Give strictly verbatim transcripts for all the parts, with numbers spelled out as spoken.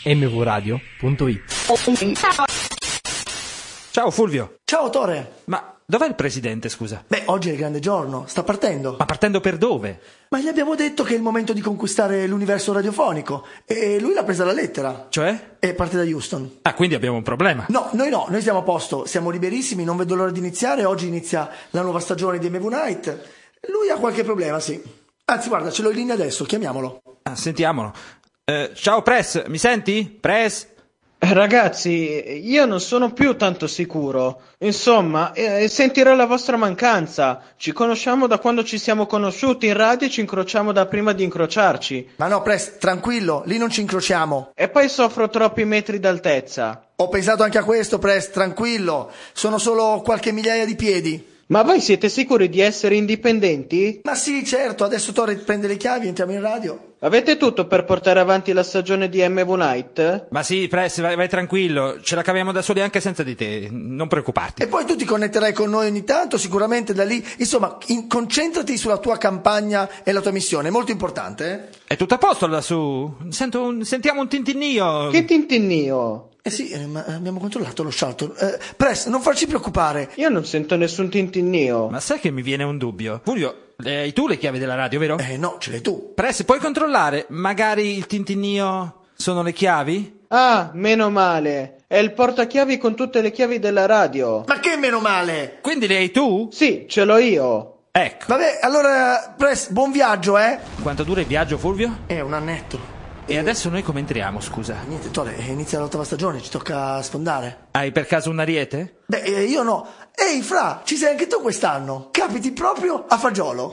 emme vu radio punto it. Ciao Fulvio. Ciao Tore. Ma dov'è il presidente, scusa? Beh, oggi è il grande giorno, sta partendo. Ma partendo per dove? Ma gli abbiamo detto che è il momento di conquistare l'universo radiofonico e lui l'ha presa la lettera. Cioè? E parte da Houston. Ah, quindi abbiamo un problema. No, noi no, noi siamo a posto, siamo liberissimi, non vedo l'ora di iniziare. Oggi inizia la nuova stagione di emme vu Night. Lui ha qualche problema, sì. Anzi, guarda, ce l'ho in linea adesso, chiamiamolo. Ah, sentiamolo. Eh, ciao Press, mi senti? Press? Ragazzi, io non sono più tanto sicuro. Insomma, eh, sentirò la vostra mancanza. Ci conosciamo da quando ci siamo conosciuti in radio e ci incrociamo da prima di incrociarci. Ma no, Press, tranquillo, lì non ci incrociamo. E poi soffro troppi metri d'altezza. Ho pensato anche a questo, Press, tranquillo. Sono solo qualche migliaia di piedi. Ma voi siete sicuri di essere indipendenti? Ma sì, certo, adesso Tore prende le chiavi, entriamo in radio. Avete tutto per portare avanti la stagione di emme vu Night? Ma sì, Press, vai, vai tranquillo, ce la caviamo da soli anche senza di te, non preoccuparti. E poi tu ti connetterai con noi ogni tanto, sicuramente da lì. Insomma, in, concentrati sulla tua campagna e la tua missione, è molto importante, eh? È tutto a posto lassù? Sento un, sentiamo un tintinnio. Che tintinnio? Eh sì, eh, ma abbiamo controllato lo shuttle. Eh, Press, non farci preoccupare. Io non sento nessun tintinnio. Ma sai che mi viene un dubbio? Fulvio, le hai tu le chiavi della radio, vero? Eh no, ce l'hai tu. Press, puoi controllare? Magari il tintinnio sono le chiavi? Ah, meno male. È il portachiavi con tutte le chiavi della radio. Ma che meno male? Quindi le hai tu? Sì, ce l'ho io. Ecco. Vabbè, allora, Press, buon viaggio, eh? Quanto dura il viaggio, Fulvio? È un annetto. E adesso noi come entriamo, scusa? Niente, Tore, inizia l'ottava stagione, ci tocca sfondare. Hai per caso un ariete? Beh, eh, io no. Ehi, Fra, ci sei anche tu quest'anno? Capiti proprio a fagiolo.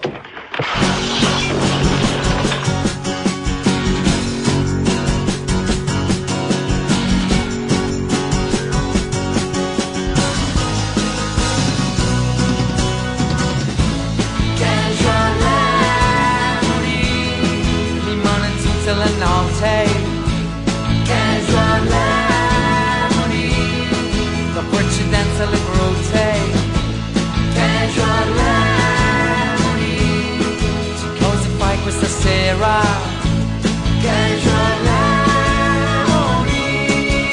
Casual lemony, dopo eccidenza le brute. Casual lemony, cosa fai questa sera? Casual lemony.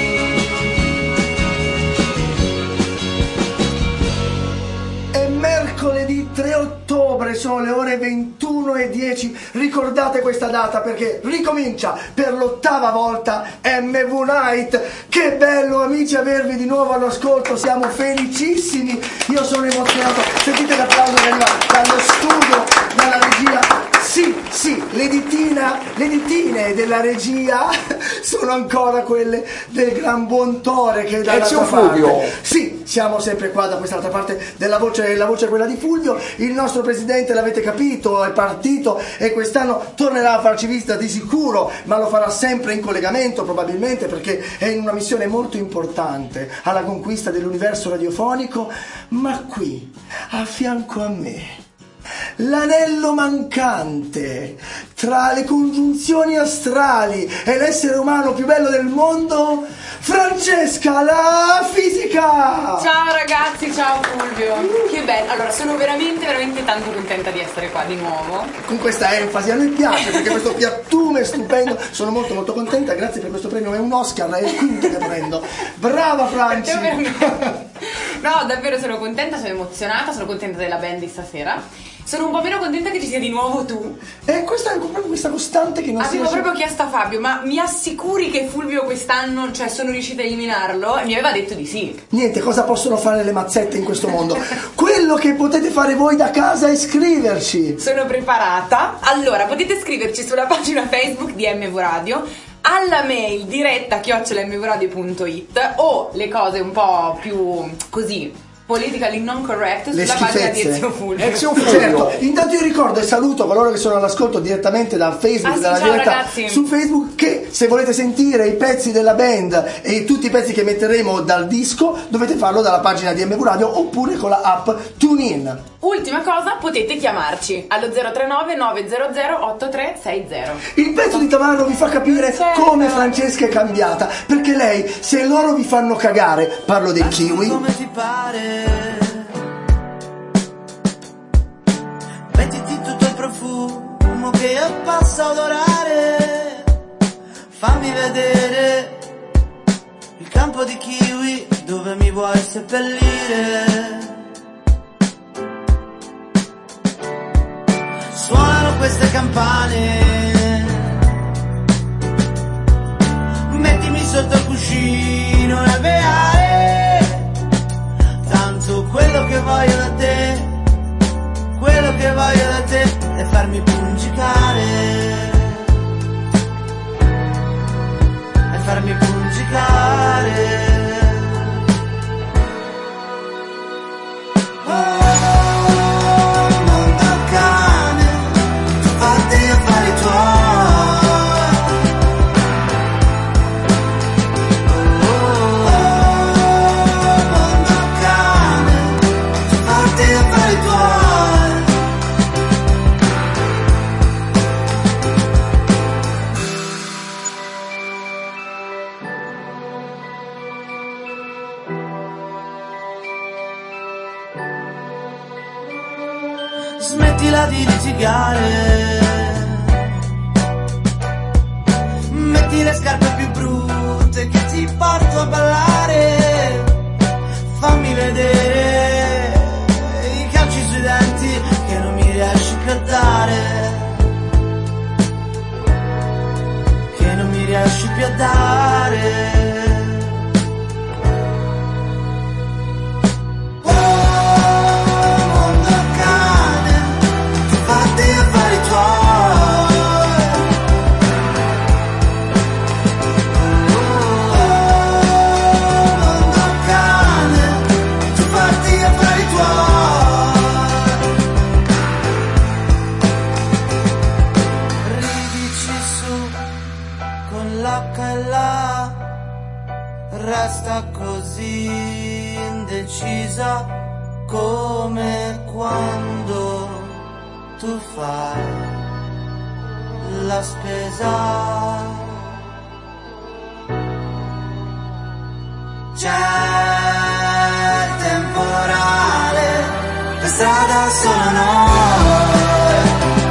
È mercoledì tre ottobre, sono le ore ventuno e dieci. Ricordate questa data perché ricomincia per l'ottava volta emme vu Night. Che bello, amici, avervi di nuovo all'ascolto, siamo felicissimi. Io sono emozionato. Sentite l'applauso che arriva dallo studio, dalla regia. Sì, sì, le ditina, le ditine della regia sono ancora quelle del gran buon Tore che è dall'altra parte. Sì, siamo sempre qua da quest'altra parte della voce, la voce è quella di Fulvio. Il nostro presidente, l'avete capito, è partito e quest'anno tornerà a farci visita di sicuro, ma lo farà sempre in collegamento probabilmente perché è in una missione molto importante alla conquista dell'universo radiofonico. Ma qui, a fianco a me, l'anello mancante tra le congiunzioni astrali e l'essere umano più bello del mondo, Francesca, la fisica! Ciao ragazzi, ciao Fulvio, che bello, allora sono veramente veramente tanto contenta di essere qua di nuovo. Con questa enfasi, a noi piace perché questo piattume è stupendo, sono molto molto contenta, grazie per questo premio, è un Oscar, è il quinto che prendo. Brava Franci! No, davvero sono contenta, sono emozionata, sono contenta della band di stasera. Sono un po' meno contenta che ci sia di nuovo tu. E questa è proprio questa costante che non si Avevo riesce... proprio chiesto a Fabio, ma mi assicuri che Fulvio quest'anno, cioè, sono riuscita a eliminarlo? E mi aveva detto di sì. Niente, cosa possono fare le mazzette in questo mondo? Quello che potete fare voi da casa è scriverci. Sono preparata. Allora, potete scriverci sulla pagina Facebook di emme vu Radio, alla mail diretta chiocciola emme vu radio punto it o le cose un po' più così politically non correct sulla pagina di Ezio Fulvio. Ezio Fulvio. Certo. Intanto io ricordo e saluto coloro che sono all'ascolto direttamente da Facebook, ah, sì, dalla ciao, diretta ragazzi. Su Facebook, che se volete sentire i pezzi della band e tutti i pezzi che metteremo dal disco dovete farlo dalla pagina di emme vu Radio oppure con la app TuneIn. Ultima cosa, potete chiamarci allo zero tre nove nove zero zero otto tre sei zero. Il pezzo di Tamaro vi fa capire certo. come Francesca è cambiata, perché lei, se loro vi fanno cagare, parlo dei kiwi, come ti pare, mettiti tutto il profumo che passa a odorare, fammi vedere campo di kiwi dove mi vuoi seppellire. Suonano queste campane, mettimi sotto il cuscino e alveare. Tanto quello che voglio da te, quello che voglio da te è farmi pungicare, è farmi pungicare. Smettila di litigare, metti le scarpe più brutte che ti porto a ballare, fammi vedere i calci sui denti che non mi riesci più a dare, che non mi riesci più a dare. Resta così indecisa come quando tu fai la spesa. C'è il temporale, per strada sono noi,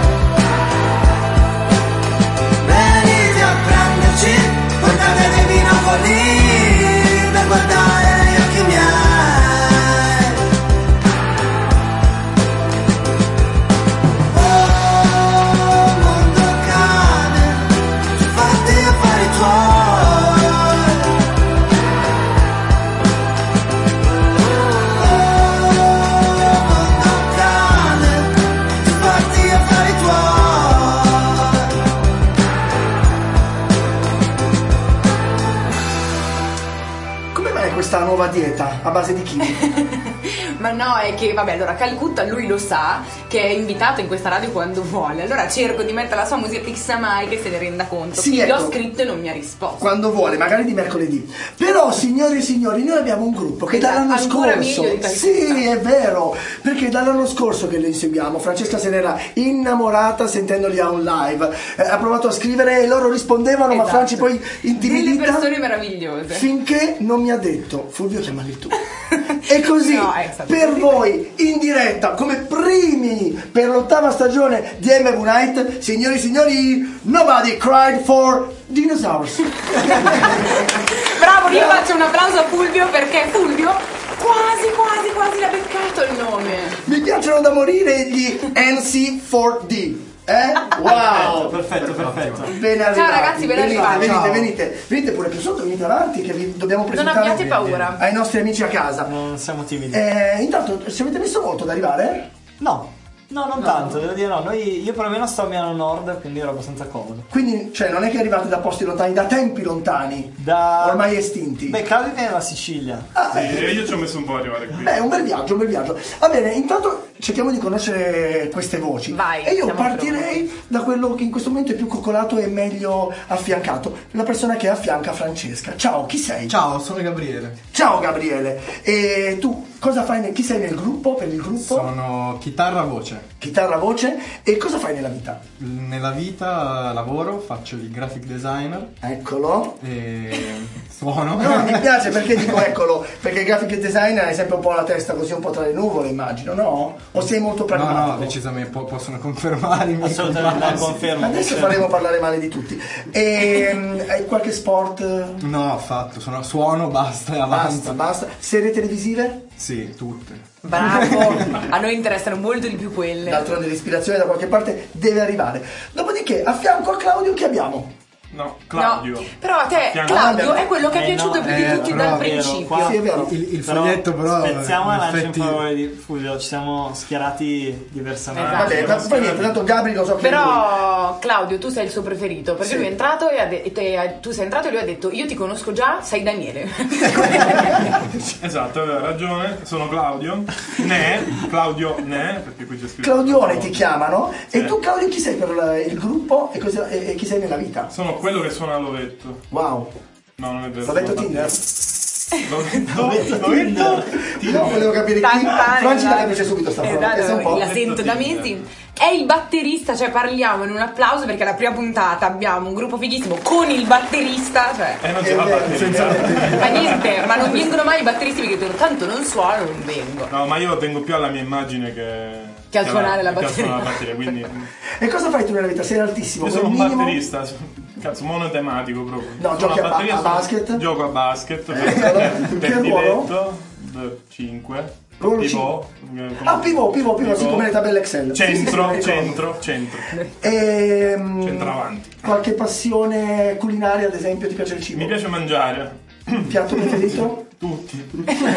venite a prenderci, portate dei binocoli per guardare gli occhi miei. Oh, mondo cane, fatti affari tuoi. Oh, mondo cane, fatti affari tuoi. Questa nuova dieta a base di kiwi? Ma no, è che vabbè, allora Calcutta lui lo sa che è invitato in questa radio quando vuole, allora cerco di mettere la sua musica fissa mai che se ne renda conto. Sì, Chi ecco, gli ho scritto e non mi ha risposto. Quando vuole, magari di mercoledì. Però, signori e signori, noi abbiamo un gruppo che dall'anno Ancora scorso, meglio di Calcutta. sì, è vero, perché dall'anno scorso che lo inseguiamo, Francesca se n'era innamorata sentendoli a un live, eh, ha provato a scrivere e loro rispondevano, Esatto. ma Franci poi intimidita, delle persone meravigliose, finché non mi ha detto: Fulvio, chiamali tu. E così, No, è stato per così. voi, in diretta, come primi per l'ottava stagione di M V Night, signori e signori, Nobody Cried for Dinosaurs. Bravo, io faccio un applauso a Fulvio perché Fulvio quasi quasi quasi l'ha beccato il nome. Mi piacciono da morire gli N C quattro D. Eh? Wow! Perfetto, perfetto. Ben arrivati. ragazzi, ben venite, arrivati. venite, Ciao. venite, venite pure più sotto, venite avanti che vi dobbiamo Non presentare abbiate paura. ai nostri amici a casa. Non siamo timidi. Eh, intanto ci avete messo molto ad arrivare? No, no, non tanto, devo dire no. Noi, io perlomeno sto a Milano Nord, quindi ero abbastanza comodo. Quindi, cioè, non è che arrivate da posti lontani, da tempi lontani, Da... ormai estinti. Beh, Claudio viene dalla Sicilia. Ah, Sì, eh, io ci ho messo un po' a arrivare qui. Beh, è un bel viaggio, un bel viaggio. Va bene, intanto cerchiamo di conoscere queste voci. Vai, e io siamo partirei da quello che in questo momento è più coccolato e meglio affiancato, la persona che affianca Francesca. Ciao, chi sei? Ciao, sono Gabriele. Ciao Gabriele. E tu cosa fai? Nel, chi sei nel gruppo? Per il gruppo? Sono chitarra voce. Chitarra voce. E cosa fai nella vita? Nella vita lavoro, faccio il graphic designer Eccolo. e suono. No, mi piace perché dico eccolo, perché il graphic designer hai sempre un po' la testa così un po' tra le nuvole, immagino, no? O sei molto No, pragmatico? no, decisamente po- possono confermare i miei Assolutamente, compagni. no, confermo. Adesso confermo. faremo parlare male di tutti. E, mm, hai qualche sport? No, affatto, sono, suono, basta e avanti. Basta, basta. Serie televisive? Sì, tutte. Bravo, a noi interessano molto di più quelle. D'altronde l'ispirazione da qualche parte deve arrivare. Dopodiché, a fianco a Claudio che abbiamo? No, Claudio. No, però a te Fianco- Claudio è quello che è Eh, piaciuto no, più di eh, tutti però dal è vero, principio. qua- Sì, è vero. Il, il Però foglietto però spezziamo la in lancia in effetti- favore di Fulvio, ci siamo schierati diversamente. Esatto. Vabbè, ma poi niente, tanto Gabri lo so che è lui. Però Claudio, tu sei il suo preferito, perché Sì. lui è entrato e, ha de- e te- tu sei entrato e lui ha detto io ti conosco già, sei Daniele. Esatto, aveva ragione, sono Claudio. Ne, Claudio Ne, perché qui c'è scritto. Claudione ti chiamano. Sì. E tu Claudio chi sei per la- il gruppo e, cosa- e- e chi sei nella vita? Sono quello che suona l'ovetto. Wow. No, non è vero. L'ho detto sono Tinder? L'ovetto? L'ovetto? No, volevo capire chi. Tantane, Franci la esatto. capisce subito sta cosa. Questa è un Esatto, po'. la sento da mesi. È il batterista, cioè parliamo in un applauso perché alla prima puntata abbiamo un gruppo fighissimo con il batterista, cioè Eh, non c'è Eh, la beh, batteria. senza- ma niente, ma non vengono mai i batteristi perché dicono tanto non suono, non vengo. No, ma io tengo più alla mia immagine che... Che al suonare la che al batteria. suonare la batteria, quindi... E cosa fai tu nella vita? Sei altissimo, Io quel sono un minimo. batterista, cazzo, monotematico proprio. No, Suono giochi la a ba- batteria, a suono- basket? Gioco a basket. allora, in che ruolo? cinque. Ruolo Pivot. Ah, pivot, pivot, pivot, sì, come le tabelle Excel. Sì, sì, sì, Centro, me le ricordo. centro, centro. Ehm, Centravanti. Qualche passione culinaria, ad esempio, ti piace il cibo? Mi piace mangiare. Piatto preferito? Tutti.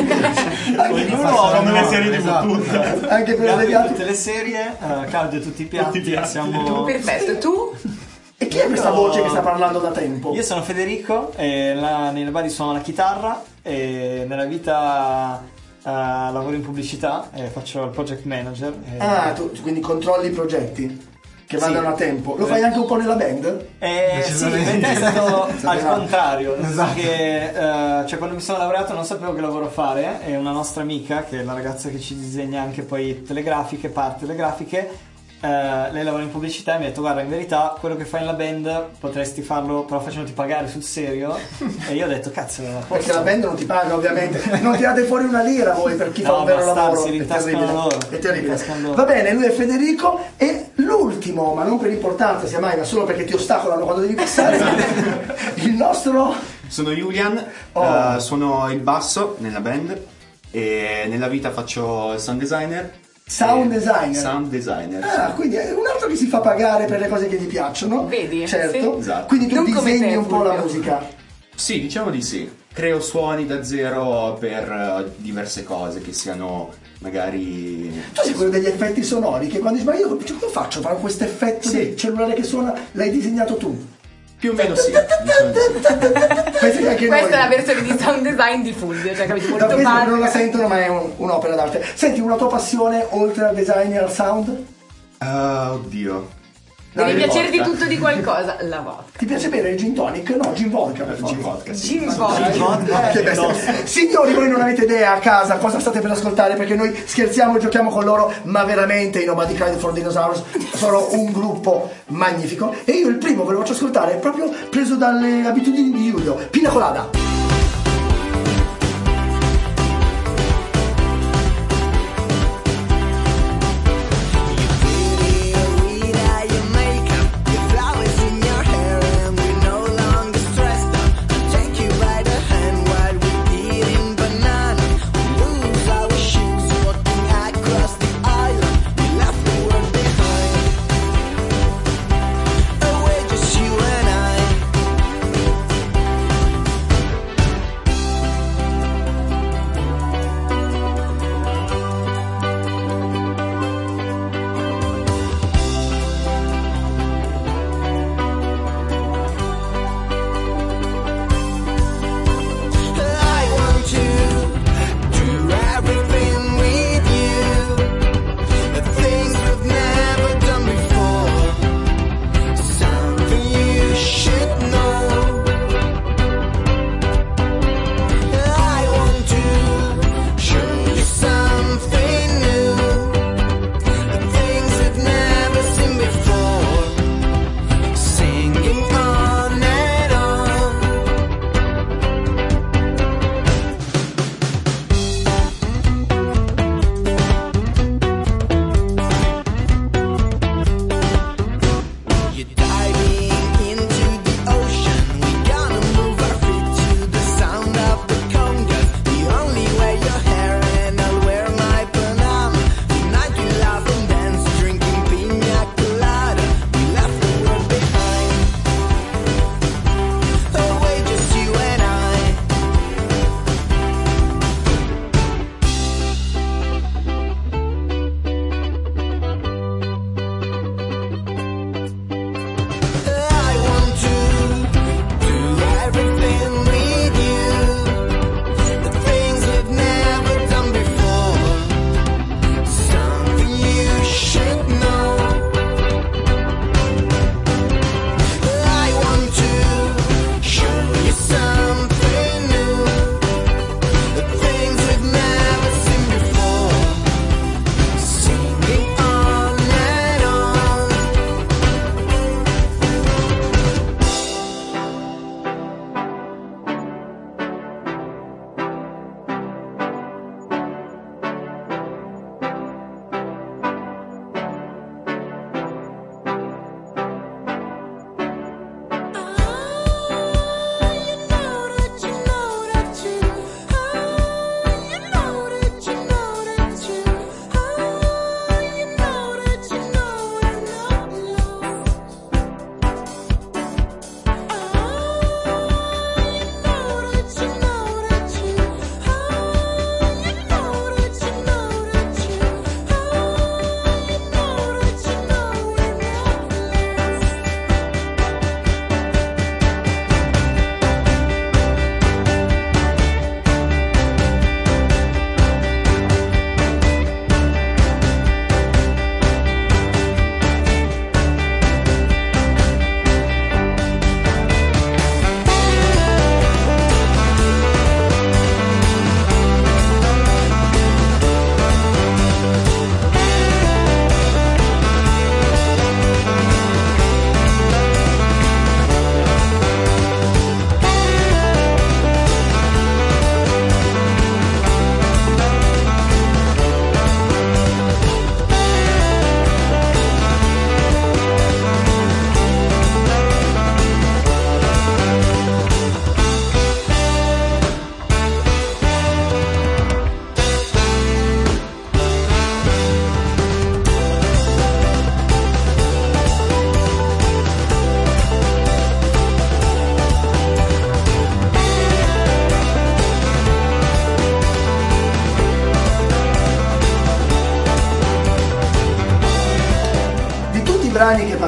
Ognuno Come le ha serie esatto. di tutte. Anche per le tutte piatti? le serie, eh, Claudio tutti i piatti, Tutti i piatti. siamo... Perfetto, tu? E chi è questa Io- voce che sta parlando da tempo? Io sono Federico e la- nelle bari suono la chitarra e nella vita eh, lavoro in pubblicità e faccio il project manager. e- Ah, tu tu quindi controlli i progetti che Sì. vadano a tempo. Lo fai anche un po' nella band? Eh, sì, Decisamente. per te è stato al Esatto. contrario, nel senso Esatto. che eh, cioè quando mi sono laureato non sapevo che lavoro fare e una nostra amica, che è la ragazza che ci disegna anche poi tutte le grafiche, parte le grafiche, eh, lei lavora in pubblicità e mi ha detto guarda in verità quello che fai nella band potresti farlo però facendoti pagare sul serio e io ho detto cazzo non posso. Perché la band non ti paga ovviamente. Non tirate fuori una lira voi per chi fa No, un vero bastardi, lavoro. si È rintascano terribile. loro. È terribile. Rintascano loro. Va bene, lui è Federico e l'ultimo, ma non per importanza sia mai, ma solo perché ti ostacolano quando devi passare, il nostro... Sono Julian, Oh. eh, suono il basso nella band e nella vita faccio il sound designer. Sound E- designer. Sound designer. Ah, quindi è un altro che si fa pagare per le cose che gli piacciono. Vedi? Certo. Sì. Esatto. Quindi tu Non come disegni te, un po' la Fulvio. musica. Sì, diciamo di sì. Creo suoni da zero per eh, diverse cose che siano magari... Tu sei quello degli effetti sonori che quando dici ma io cioè, come faccio a fare questo effetto Sì. del cellulare che suona? L'hai disegnato tu? Più o meno sì. diciamo di sì. Pensi che anche Questa noi. è la versione di sound design di Fulvio, cioè capito? Da Molto questi non la pazza. sentono ma è un- un'opera d'arte. Senti, una tua passione oltre al design e al sound? Ah, oddio. Devi No, piacerti vodka. tutto di qualcosa. La vodka. Ti piace bere il gin tonic? No, gin vodka. per Gin favore. vodka, sì. Gin vodka. Che bestia. Signori, voi non avete idea a casa cosa state per ascoltare perché noi scherziamo e giochiamo con loro, ma veramente i Nobody Cried for Dinosaurs sono un gruppo magnifico. E io il primo ve lo faccio ascoltare proprio preso dalle abitudini di Giulio. Pina Colada.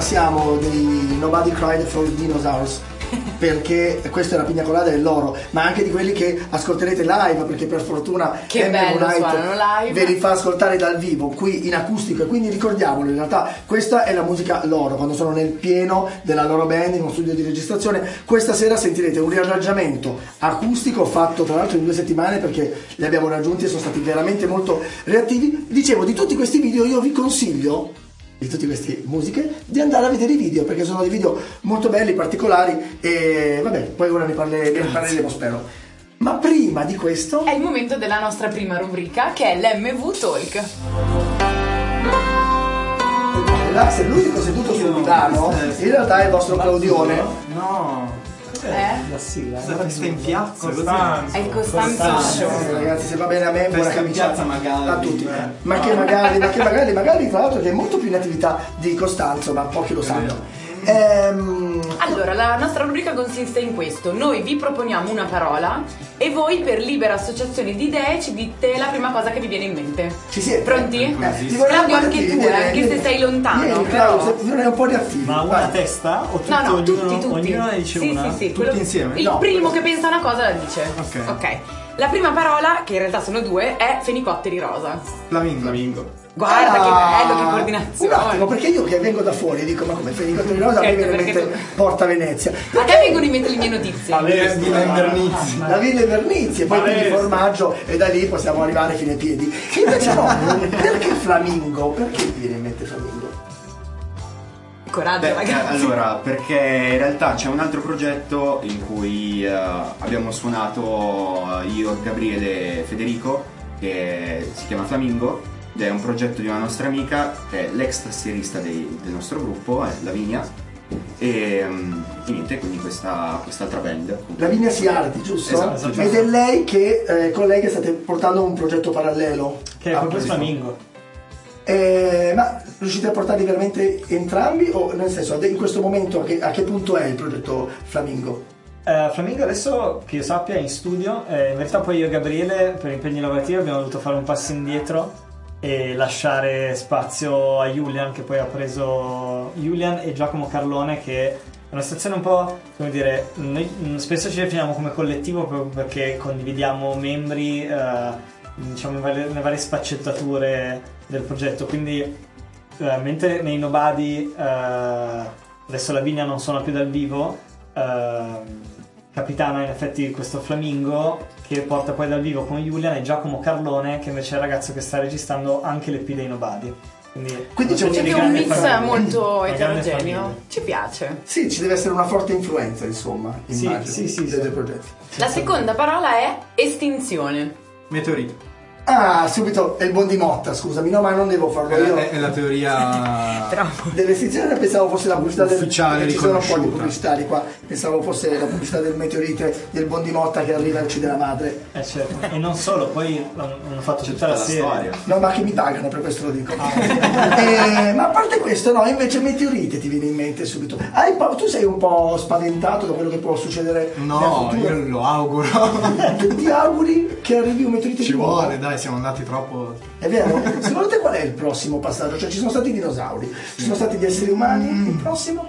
siamo dei Nobody Cried for Dinosaurs, perché questa è la pigna colada del loro, ma anche di quelli che ascolterete live, perché per fortuna che M V bello Night suonano live, ve li fa ascoltare dal vivo qui in acustico, e quindi ricordiamolo, in realtà questa è la musica loro quando sono nel pieno della loro band in uno studio di registrazione. Questa sera sentirete un riarrangiamento acustico fatto tra l'altro in due settimane, perché li abbiamo raggiunti e sono stati veramente molto reattivi. Dicevo, di tutti questi video io vi consiglio, di tutte queste musiche, di andare a vedere i video, perché sono dei video molto belli, particolari, e vabbè, poi ora ne, parle, ne parleremo, spero. Ma prima di questo è il momento della nostra prima rubrica, che è l'M V Talk. Là, se l'unico seduto sul divano in realtà è il vostro Claudione. No, Eh? la sigla. Guarda che sta in piazza. È il Costanzo. Eh, ragazzi, se va bene a me, buona Festa in camicia piazza Magalli. a tutti. Ma che magari, ma che magari, magari tra l'altro che è molto più in attività di Costanzo, ma pochi lo sanno. Ehm, Allora, la nostra rubrica consiste in questo: noi vi proponiamo una parola e voi, per libera associazione di idee, ci dite la prima cosa che vi viene in mente. Ci siete? Pronti? Eh, ti vorrei Claudio, un po' anche di tu, attivi, eh, vieni, anche se vieni. sei lontano. Vieni, però... Claudio, se vorrei un po' di attivi. Ma una Vai. testa o tutti, No, no, ognuno, tutti, tutti. ognuno ne dice sì, una? Sì, sì, Tutti quello- insieme? Il No, primo quello- che pensa una cosa la dice. Ok. Ok. La prima parola, che in realtà sono due, è fenicotteri rosa. Flamingo. Flamingo. Guarda Ah, che bello, che un coordinazione. attimo, perché io che vengo da fuori dico, ma come Fenicotteri Rosa, a me Certo, viene in perché mente tu- Porta Venezia. A te vengono in mente le mie notizie. Villa Invernizzi. La Villa Invernizzi e poi quindi formaggio, e da lì possiamo arrivare fino ai piedi. E invece no, perché Flamingo? Perché ti viene in mente Flamingo? Coraggio, Beh, ragazzi. eh, allora, perché in realtà c'è un altro progetto in cui eh, abbiamo suonato eh, io, Gabriele e Federico, che si chiama Flamingo, ed è un progetto di una nostra amica che è l'ex tastierista dei- del nostro gruppo, è Lavinia, e, mm, e niente, quindi questa quest'altra band. Lavinia Siardi, giusto? Esatto, giusto. Ed è lei che, eh, con lei che state portando un progetto parallelo. Che è a proprio questo. Flamingo. Eh, ma riuscite a portarli veramente entrambi, o nel senso, in questo momento a che, a che punto è il progetto Flamingo? Eh, Flamingo adesso, che io sappia, è in studio. Eh, in verità poi io e Gabriele, per impegni lavorativi, abbiamo dovuto fare un passo indietro e lasciare spazio a Julian, che poi ha preso Julian e Giacomo Carlone, che è una situazione un po', come dire, noi mm, spesso ci definiamo come collettivo proprio perché condividiamo membri, eh, diciamo, in varie- nelle varie sfaccettature del progetto, quindi eh, mentre nei Nobody eh, adesso Lavinia non suona più dal vivo, eh, capitana in effetti questo Flamingo che porta poi dal vivo con Julian, e Giacomo Carlone, che invece è il ragazzo che sta registrando anche l'E P dei Nobody. Quindi, Quindi c'è una un- specie di C'è un grande mix famiglia. molto Una grande eterogeneo. famiglia. Ci piace. Sì, ci deve essere una forte influenza, insomma, Sì, immagino, sì, sì, dei sì. due progetti. La seconda parola è estinzione. Meteorite. Ah, subito è il buon di Motta, scusami, no, ma non devo farlo io. È, è la teoria Dell'estinzione pensavo fosse la pubblicità del ufficiale, ci sono un po' di riconosciuta. pubblicitari qua, pensavo fosse la pubblicità del meteorite del buon di Motta che arriva e uccide la madre. Eh, certo. E non solo, poi hanno hanno fatto tutta la la serie. storia. No, ma che mi pagano, per questo lo dico. Eh, ma a parte questo, no, invece meteorite ti viene in mente subito. Hai pa- tu sei un po' spaventato da quello che può succedere No, nel futuro? io lo auguro. Tu ti auguri che arrivi un meteorite Ci di nuovo? vuole, dai, siamo andati troppo. È vero? Secondo te qual è il prossimo passaggio? Cioè ci sono stati i dinosauri, ci sono stati gli esseri umani, Mm. il prossimo?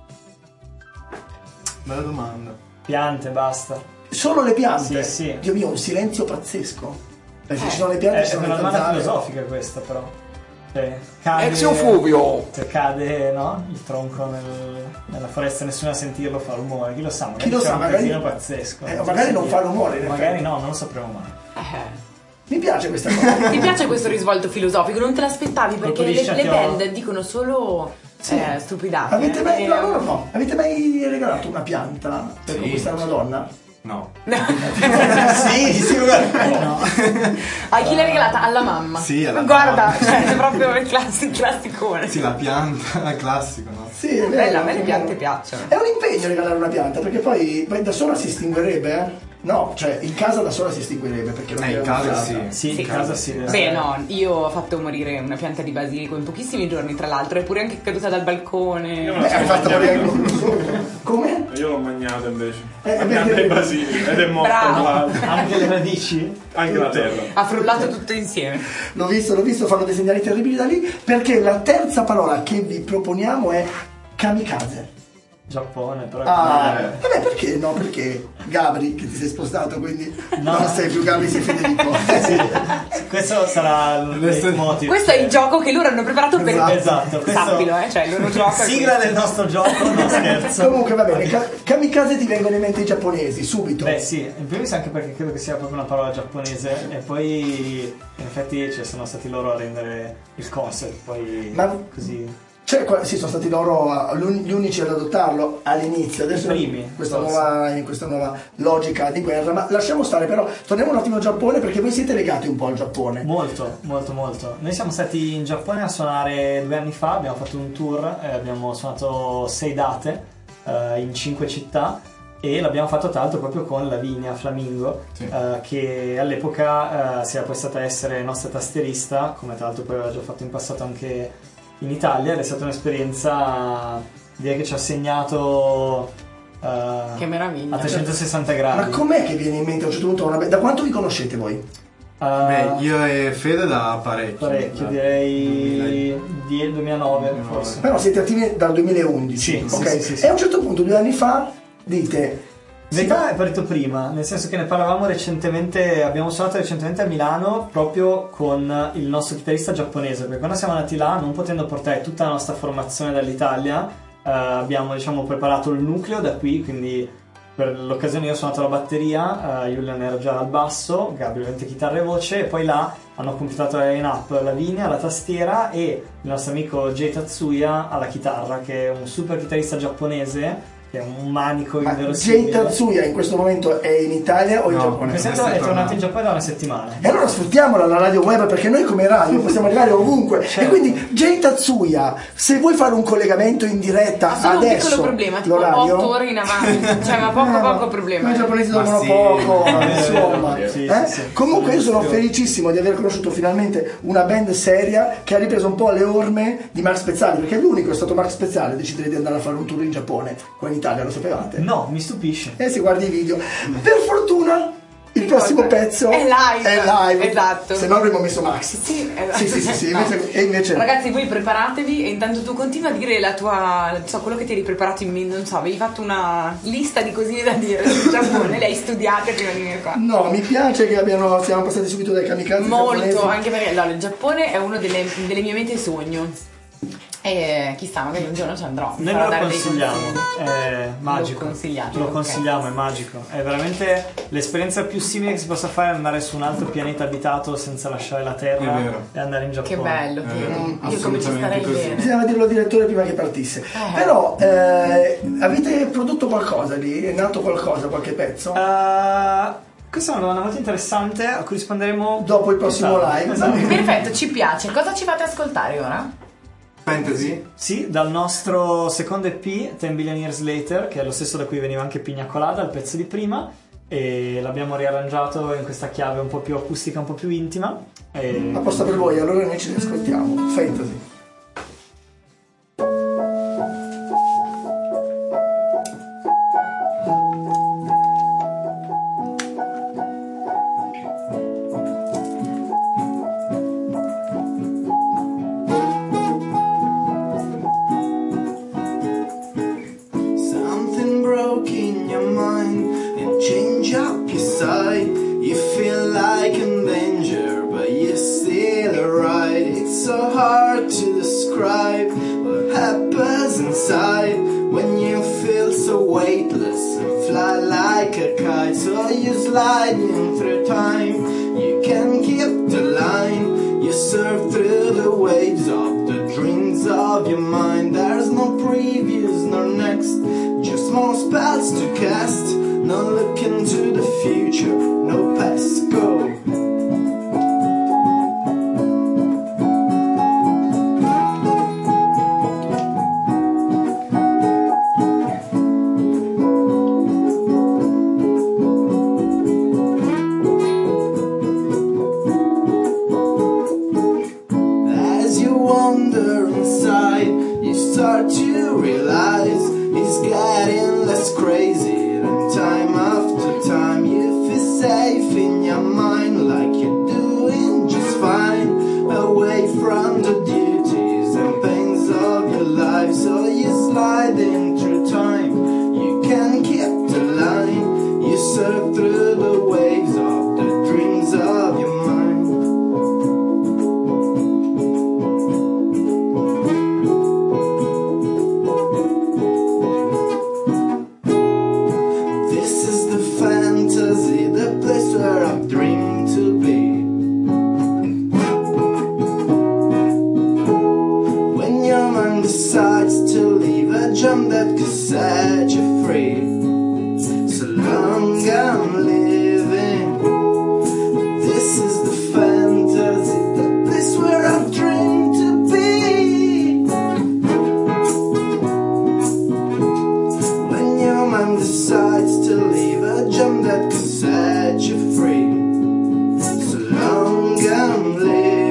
Bella domanda. Piante, basta. Solo le piante? Sì, sì. Dio mio, un silenzio pazzesco. Perché Eh. ci sono le piante, È, ci è sono una le domanda zanzare. filosofica questa, però. Cioè, cade, Ezio Fuvio! se cade, no? Il tronco nel- nella foresta, nessuno a sentirlo fa rumore. Chi lo sa? Magari Chi lo c'è sa, un magari- casino pazzesco. Eh, magari non fa rumore, in Magari effetti. no, non lo sapremo mai. Eh. Mi piace questa cosa. Ti piace questo risvolto filosofico? Non te l'aspettavi perché le, Colpisce le anche a- band dicono solo Sì. eh, stupidate. Avete mai, Eh, no, no, no, no. Avete mai regalato una pianta per Sì. conquistare una donna? No. Sì, sì, guarda. No. A chi l'hai regalata? Alla mamma. Sì, alla Guarda, mamma. cioè, è proprio il classico, classicone. Sì, la pianta, è classico, no? Sì, è vero, Bella, a me le è piante vero. piacciono. È un impegno regalare una pianta, perché poi, poi da sola si estinguerebbe, eh? No, cioè in casa da sola si estinguerebbe perché non Eh, in è una casa pianta. sì. Sì, Sì. in casa sì. deve Beh, essere. no, io ho fatto morire una pianta di basilico in pochissimi giorni, tra l'altro, eppure anche caduta dal balcone. Io Beh, hai fatto morire anche uno solo. Come? Io l'ho mangiato invece. Eh, La pianta perché- di basilico ed è morta Bravo. qua. Anche le radici? Anche la terra. Ha frullato tutto insieme. L'ho visto, l'ho visto, fanno dei segnali terribili da lì, perché la terza parola che vi proponiamo è Kamikaze. Giappone, però. Ah, eh. vabbè, perché no? Perché Gabri, che ti sei spostato, quindi No. non sei più Gabri, sei Federico. Sì, questo sarà il motivo. Questo è il gioco che loro hanno preparato per Esatto. Esatto, questo- Sappilo, eh, cioè il loro gioco. è Sigla questo. del nostro gioco, no scherzo. Comunque va bene, ka- Kamikaze ti vengono in mente i giapponesi, subito. Beh sì, in primis anche perché credo che sia proprio una parola giapponese e poi in effetti cioè, sono stati loro a rendere il concept, poi Ma- così. Cioè, qua- sì, sono stati loro a- l'un- gli unici ad adottarlo all'inizio, adesso I primi, questa forse. nuova, in questa nuova logica di guerra, ma lasciamo stare però, torniamo un attimo al Giappone perché voi siete legati un po' al Giappone. Molto, molto, molto. Noi siamo stati in Giappone a suonare due anni fa, abbiamo fatto un tour, eh, abbiamo suonato sei date eh, in cinque città e l'abbiamo fatto tra l'altro proprio con Lavinia Flamingo, Sì. eh, che all'epoca eh, si era poi stata a essere nostra tastierista, come tra l'altro poi aveva già fatto in passato anche in Italia, ed è stata un'esperienza direi che ci ha segnato eh, Che meraviglia. a trecentosessanta Ma gradi. com'è che viene in mente a un certo punto una be- da quanto vi conoscete voi? Eh, Beh, io e Fede da parecchio. parecchio, Da- direi die- duemilanove forse. Però siete attivi dal duemilaundici, Sì, ok? sì, sì, sì. E a un certo punto, due anni fa, dite... In realtà è partito prima, nel senso che ne parlavamo recentemente, abbiamo suonato recentemente a Milano proprio con il nostro chitarrista giapponese, perché quando siamo andati là, non potendo portare tutta la nostra formazione dall'Italia, eh, abbiamo diciamo preparato il nucleo da qui, quindi per l'occasione io ho suonato la batteria, eh, Julian era già al basso, Gabriele ovviamente chitarra e voce, e poi là hanno completato la line-up Lavinia alla tastiera e il nostro amico Jay Tatsuya alla chitarra, che è un super chitarrista giapponese, che è un manico Ma Jay inverosimile. Tatsuya in questo momento è in Italia o in No, Giappone? Questo Questo è è tornato tornato. in Giappone da una settimana. E allora sfruttiamola la radio web perché noi come radio possiamo arrivare ovunque. Certo. E quindi Jay Tatsuya, se vuoi fare un collegamento in diretta Ha solo un adesso, piccolo problema, tipo l'orario, otto ore in avanti, cioè ma poco Eh, ma- poco problema. ma i giapponesi Ma dormono sì, poco, è vero, insomma. è vero. Sì, Eh? sì, sì. Comunque io sono Sì. felicissimo di aver conosciuto finalmente una band seria che ha ripreso un po' le orme di Mark Spezzali, perché l'unico è stato Mark Spezzali a decidere di andare a fare un tour in Giappone. Qua in Italia lo sapevate? No, mi stupisce. E se guardi i video, per fortuna il prossimo cosa? pezzo È live. è live. Esatto. Se no avremmo messo Max. Sì, esatto. Sì, sì, sì, sì, No. invece- e invece Ragazzi, voi preparatevi e intanto tu continua a dire la tua, non so, quello che ti eri preparato in mente, non so, avevi fatto una lista di cosine da dire sul Giappone, le hai studiate prima di venire qua. no, mi piace che abbiano, siamo passati subito dai kamikaze Molto, giapponesi. anche perché allora, il Giappone è uno delle, delle mie mete sogno. E chissà, magari un giorno ci andrò. Noi farò ve lo dare dei consigliamo, consigli. è magico. Lo consigliate, Lo ok. consigliamo, è magico. È veramente l'esperienza più simile che si possa fare è andare su un altro pianeta abitato senza lasciare la Terra È vero. e andare in Giappone. Che bello, che vero, io come ci assolutamente starei così. bene. Bisognava dirlo al direttore prima che partisse. Però eh, avete prodotto qualcosa lì? È nato qualcosa, qualche pezzo? Uh, questa è una domanda molto interessante a cui risponderemo Dopo il prossimo più tardi. live. Esatto. Perfetto, ci piace. Cosa ci fate ascoltare ora? Fantasy? Sì, dal nostro secondo E P, Ten Billion Years Later, che è lo stesso da cui veniva anche Pina Colada, il pezzo di prima, e l'abbiamo riarrangiato in questa chiave un po' più acustica, un po' più intima. E... Apposta per voi, allora noi ci riascoltiamo. Fantasy. Something broke in your mind and change up your side. You feel like in danger, but you're still alright. It's so hard to describe what happens inside when you feel so weightless and fly like a kite. So you sliding through time, you can keep the line. You surf through the waves of the dreams of your mind. There's no previous nor next, just more spells to cast. No look into the future, no past, go. As you wander inside, you start to realize it's getting less crazy. And time after time, you feel sad. to set you free. So long I'm living, this is the fantasy, the place where I've dreamed to be. When your mind decides to leave, a jump that could set you free. So long I'm living.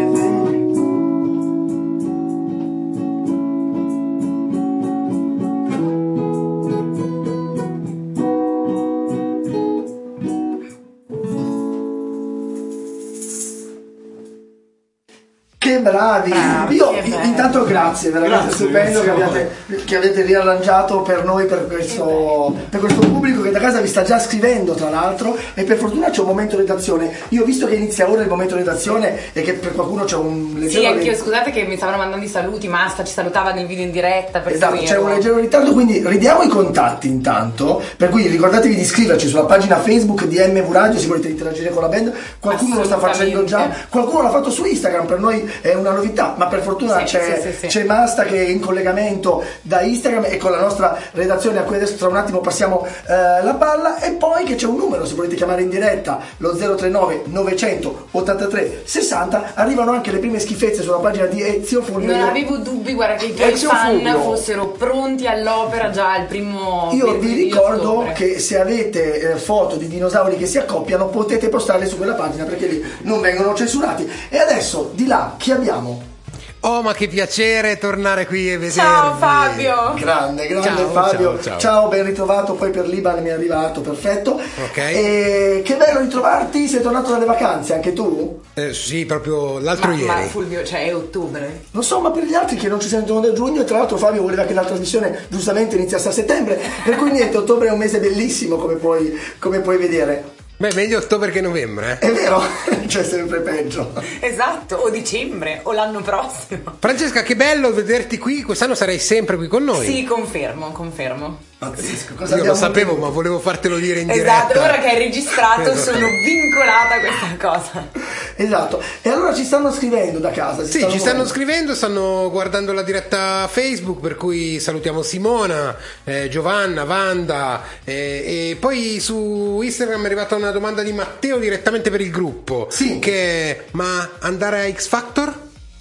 Che bravi! Bravi, Io che bello. intanto grazie, veramente Grazie, stupendo che grazie. abbiate, che avete riarrangiato per noi, per questo, per questo pubblico che da casa vi sta già scrivendo tra l'altro, e per fortuna c'è un momento redazione. Io ho visto che inizia ora il momento redazione e che per qualcuno c'è un leggero Sì, anch'io, scusate che mi stavano mandando i saluti, Masta ci salutava nel video in diretta. Per Esatto, cui c'è ero- un leggero ritardo, quindi ridiamo i contatti intanto, per cui ricordatevi di iscriverci sulla pagina Facebook di M V Radio se volete interagire con la band. Qualcuno lo sta facendo già, Assolutamente. qualcuno l'ha fatto su Instagram, per noi è una novità, ma per fortuna Sì, c'è, sì, sì, sì. c'è Masta che è in collegamento da Instagram e con la nostra redazione, a cui adesso tra un attimo passiamo eh, la palla, e poi che c'è un numero se volete chiamare in diretta, lo zero tre nove novecentottantatré sessanta. Arrivano anche le prime schifezze sulla pagina di Ezio Fulvio. Non avevo dubbi, guarda, che i tuoi Ezio fan Fulvio. fossero pronti all'opera già il primo Io vi venerdì di ricordo ottobre. che se avete eh, foto di dinosauri che si accoppiano potete postarle su quella pagina, perché lì non vengono censurati. E adesso di là chi abbiamo? Oh, ma che piacere tornare qui e vedervi. Ciao Fabio! Grande, grande Ciao, Fabio. ciao, ciao. Ben ritrovato, poi per l'Iban mi è arrivato, perfetto. Ok. E che bello ritrovarti, sei tornato dalle vacanze anche tu? Eh, sì, proprio l'altro Ma, ma ieri. Fulvio, cioè è ottobre. Non so, ma per gli altri che non ci sentono da giugno, e tra l'altro Fabio voleva che la trasmissione giustamente iniziasse a settembre, per cui niente, ottobre è un mese bellissimo come puoi, come puoi vedere. Beh, meglio ottobre che novembre, eh. È vero, c'è sempre peggio. Esatto, o dicembre, o l'anno prossimo. Francesca, che bello vederti qui. Quest'anno sarai sempre qui con noi. Sì, confermo, confermo. Pazzesco, cosa Io lo abbiamo sapevo, ottenuto? ma volevo fartelo dire in Esatto, diretta. ora che hai registrato Esatto. sono vincolata a questa cosa. Esatto, e allora ci stanno scrivendo da casa. Sì, ci stanno muovendo. scrivendo, stanno guardando la diretta Facebook, per cui salutiamo Simona, eh, Giovanna, Wanda, eh, e poi su Instagram è arrivata una domanda di Matteo direttamente per il gruppo. Sì. Che ma andare a X Factor?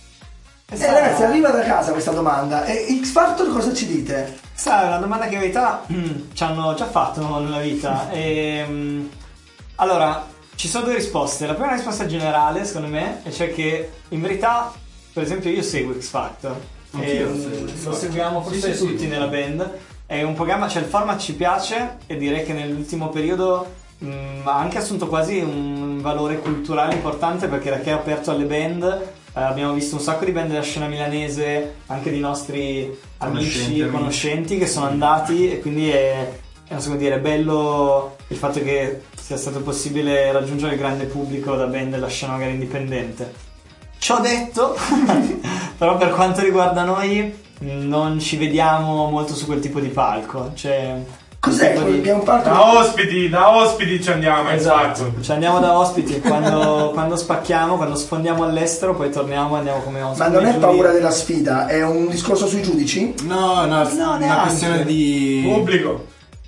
Eh, ragazzi, arriva da casa questa domanda. E X Factor cosa ci dite? Sai, è una domanda che in verità ci hanno già fatto nella vita. E, mm, allora, ci sono due risposte. La prima risposta generale, secondo me, è cioè che in verità, per esempio, io seguo X Factor. E, mm, lo seguiamo forse tutti nella band. È un programma, cioè il format ci piace, e direi che nell'ultimo periodo mm, ha anche assunto quasi un valore culturale importante, perché da che è aperto alle band eh, abbiamo visto un sacco di band della scena milanese, anche di nostri amici Conoscenti, e conoscenti che sono andati, e quindi è, è non so come dire, è bello il fatto che sia stato possibile raggiungere il grande pubblico da band della scena magari indipendente. Ciò detto, però per quanto riguarda noi non ci vediamo molto su quel tipo di palco, cioè Cos'è? quel tipo di- Che è un parco. Da ospiti, da ospiti ci andiamo. Esatto, ci andiamo da ospiti, quando, quando spacchiamo, quando sfondiamo all'estero, poi torniamo e andiamo come ospiti. Ma non è giuri. paura della sfida, è un discorso sui giudici? No, no, No, una neanche. questione di... Pubblico.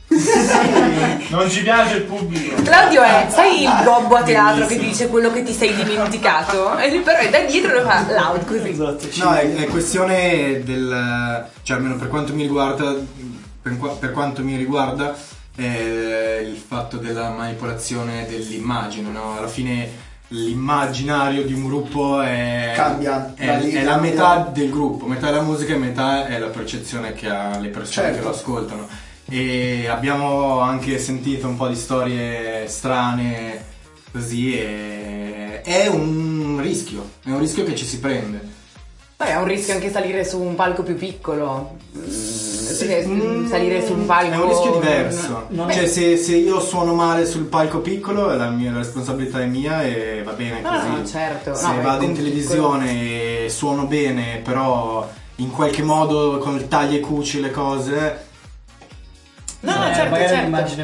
Non ci piace il pubblico. Claudio è, sai il gobbo a teatro che ti dice quello che ti sei dimenticato? E lui però è da dietro e lo fa loud così. Esatto, ci- No, è, è questione del... cioè almeno per quanto mi riguarda, per, qua- per quanto mi riguarda, è il fatto della manipolazione dell'immagine, no? Alla fine l'immaginario di un gruppo è, Cambia, è, da lì è la cambia. metà del gruppo, metà è la musica e metà è la percezione che ha le persone Certo. che lo ascoltano. E abbiamo anche sentito un po' di storie strane così, e è un rischio, è un rischio che ci si prende. Beh, è un rischio anche salire su un palco più piccolo. Perché, mm, salire su un palco È un rischio diverso. non- Cioè, se, se io suono male sul palco piccolo, la mia la responsabilità è mia e va bene No, così. no, certo. Se No, vado è in televisione e suono bene, però in qualche modo con il taglia e cuci le cose. No, no, Eh, certo, magari certo. l'immagine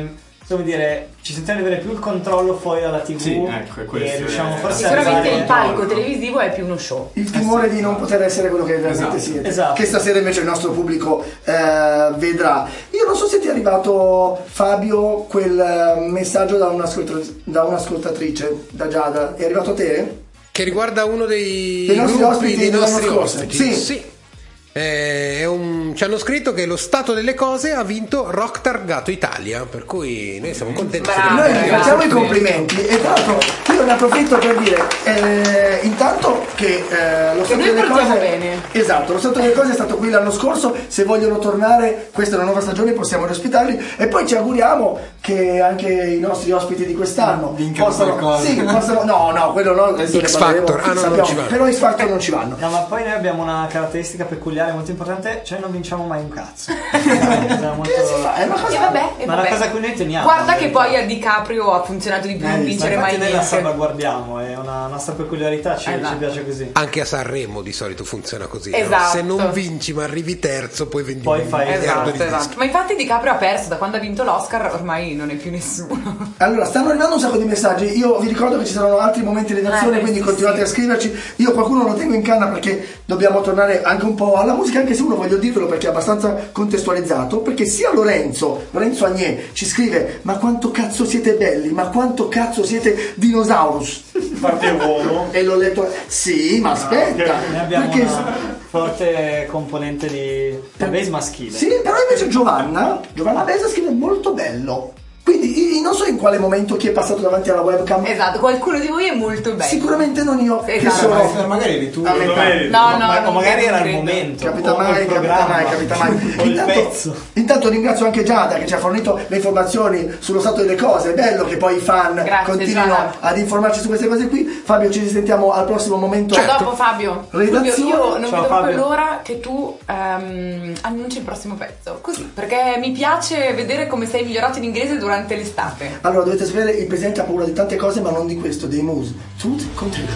come dire, ci sentiamo di avere più il controllo fuori dalla tivù. Sì, ecco, è questo, e riusciamo è- forse a Sicuramente arrivare- il palco televisivo è più uno show. Il timore di non poter essere quello che veramente Esatto. siete. Esatto. Che stasera invece il nostro pubblico eh, vedrà. Io non so se ti è arrivato, Fabio, quel eh, messaggio da, un'ascolta- da un'ascoltatrice, da Giada. È arrivato a te? Che riguarda uno dei, Dei nostri gruppi ospiti dei dell'anno nostri scorso. ospiti. Sì. Eh, è un- ci hanno scritto che lo stato delle cose ha vinto Rock Targato Italia, per cui noi siamo contenti. Bravo. Noi ragazzi. vi facciamo i complimenti e tra l'altro io ne approfitto per dire eh, intanto che eh, lo stato noi delle portiamo cose bene. esatto, lo stato delle cose è stato qui l'anno scorso, se vogliono tornare questa è una nuova stagione possiamo ospitarli e poi ci auguriamo che anche i nostri ospiti di quest'anno Vincano possano, qualcosa. sì, possano no no quello no adesso ne X parleremo, Factor. Ah, no, non sappiamo, ci vanno. però X Factor non ci vanno. No, ma poi noi abbiamo una caratteristica peculiare molto importante, cioè non vinciamo mai un cazzo. Siamo molto- Che si fa? È una cosa E vabbè, e Ma vabbè. la cosa a cui noi teniamo. Guarda in che realtà. poi a DiCaprio ha funzionato di più non Eh, vincere infatti mai noi la niente. salvaguardiamo, è una nostra peculiarità, ci, Esatto. ci piace così. Anche a Sanremo di solito funziona così, no? Esatto. Se non vinci ma arrivi terzo poi vendi Poi un fai- miliardo Esatto, di esatto. dischi. Ma infatti DiCaprio ha perso da quando ha vinto l'Oscar, ormai non è più nessuno. Allora, stanno arrivando un sacco di messaggi. Io vi ricordo che ci saranno altri momenti di redazione, Eh, quindi sì, continuate sì. a scriverci. Io qualcuno lo tengo in canna perché dobbiamo tornare anche un po' alla musica, anche se uno voglio dirvelo perché è abbastanza contestualizzato. Perché sia Lorenzo, Lorenzo Agnè, ci scrive: ma quanto cazzo siete belli, ma quanto cazzo siete dinosaurus. Infatti è uomo. E l'ho letto. Sì, ma aspetta. Noi abbiamo perché una forte componente di base maschile. Sì, però invece Giovanna, Giovanna Besa scrive molto bello. Quindi io non so in quale momento chi è passato davanti alla webcam. Esatto, qualcuno di voi è molto bello. Sicuramente non io, che Esatto. sono Ma magari eri tu. a metà. No, no, Ma- non o magari credo, era il credo. momento. Capita o- o mai, il capita programma, mai, capita mai. o il Intanto, pezzo. intanto ringrazio anche Giada che ci ha fornito le informazioni sullo stato delle cose. È bello che poi i fan Grazie, continuino Giada. ad informarci su queste cose qui. Fabio, ci risentiamo al prossimo momento. A dopo Fabio. Redazione. Fabio, io non Ciao, vedo proprio Fabio. l'ora che tu ehm, annunci il prossimo pezzo. Così, perché mi piace vedere come sei migliorato in inglese durante l'estate. Allora, dovete sapere, il presidente ha paura di tante cose, ma non di questo, dei Moose. Truth Contribution.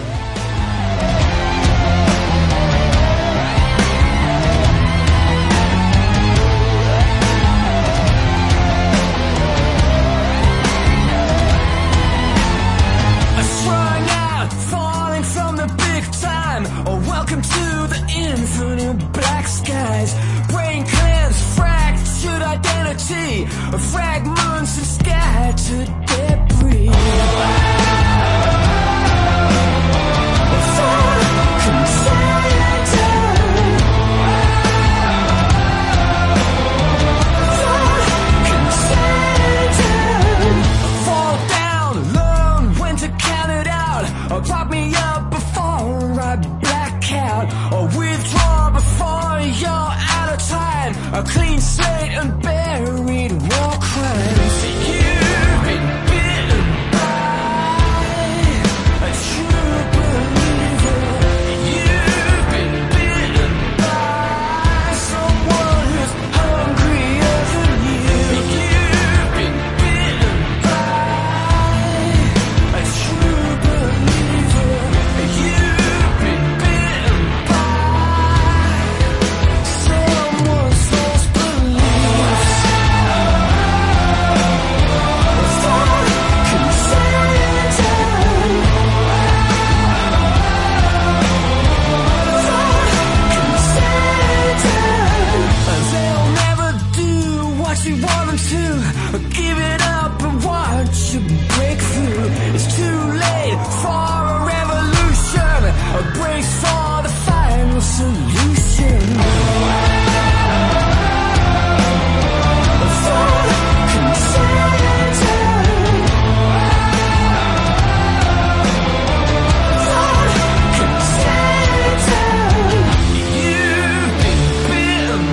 Strung out, falling from the big time. Oh, welcome to the infinite black skies. Brain cleanse, fractured identity. Fragments of scattered debris. Fall down, learn when to count it out. Or prop me up before I black out. Or withdraw before you're out of time. A clean slate and buried war crimes. You've been bitten by a true believer. You've been bitten by someone who's hungrier than you. You've been bitten by a true believer. You've been bitten by someone's false beliefs. They'll never do what you want them to. Give it up and watch you break through. It's too late for a revolution. Brace for the final solution. You've been bitten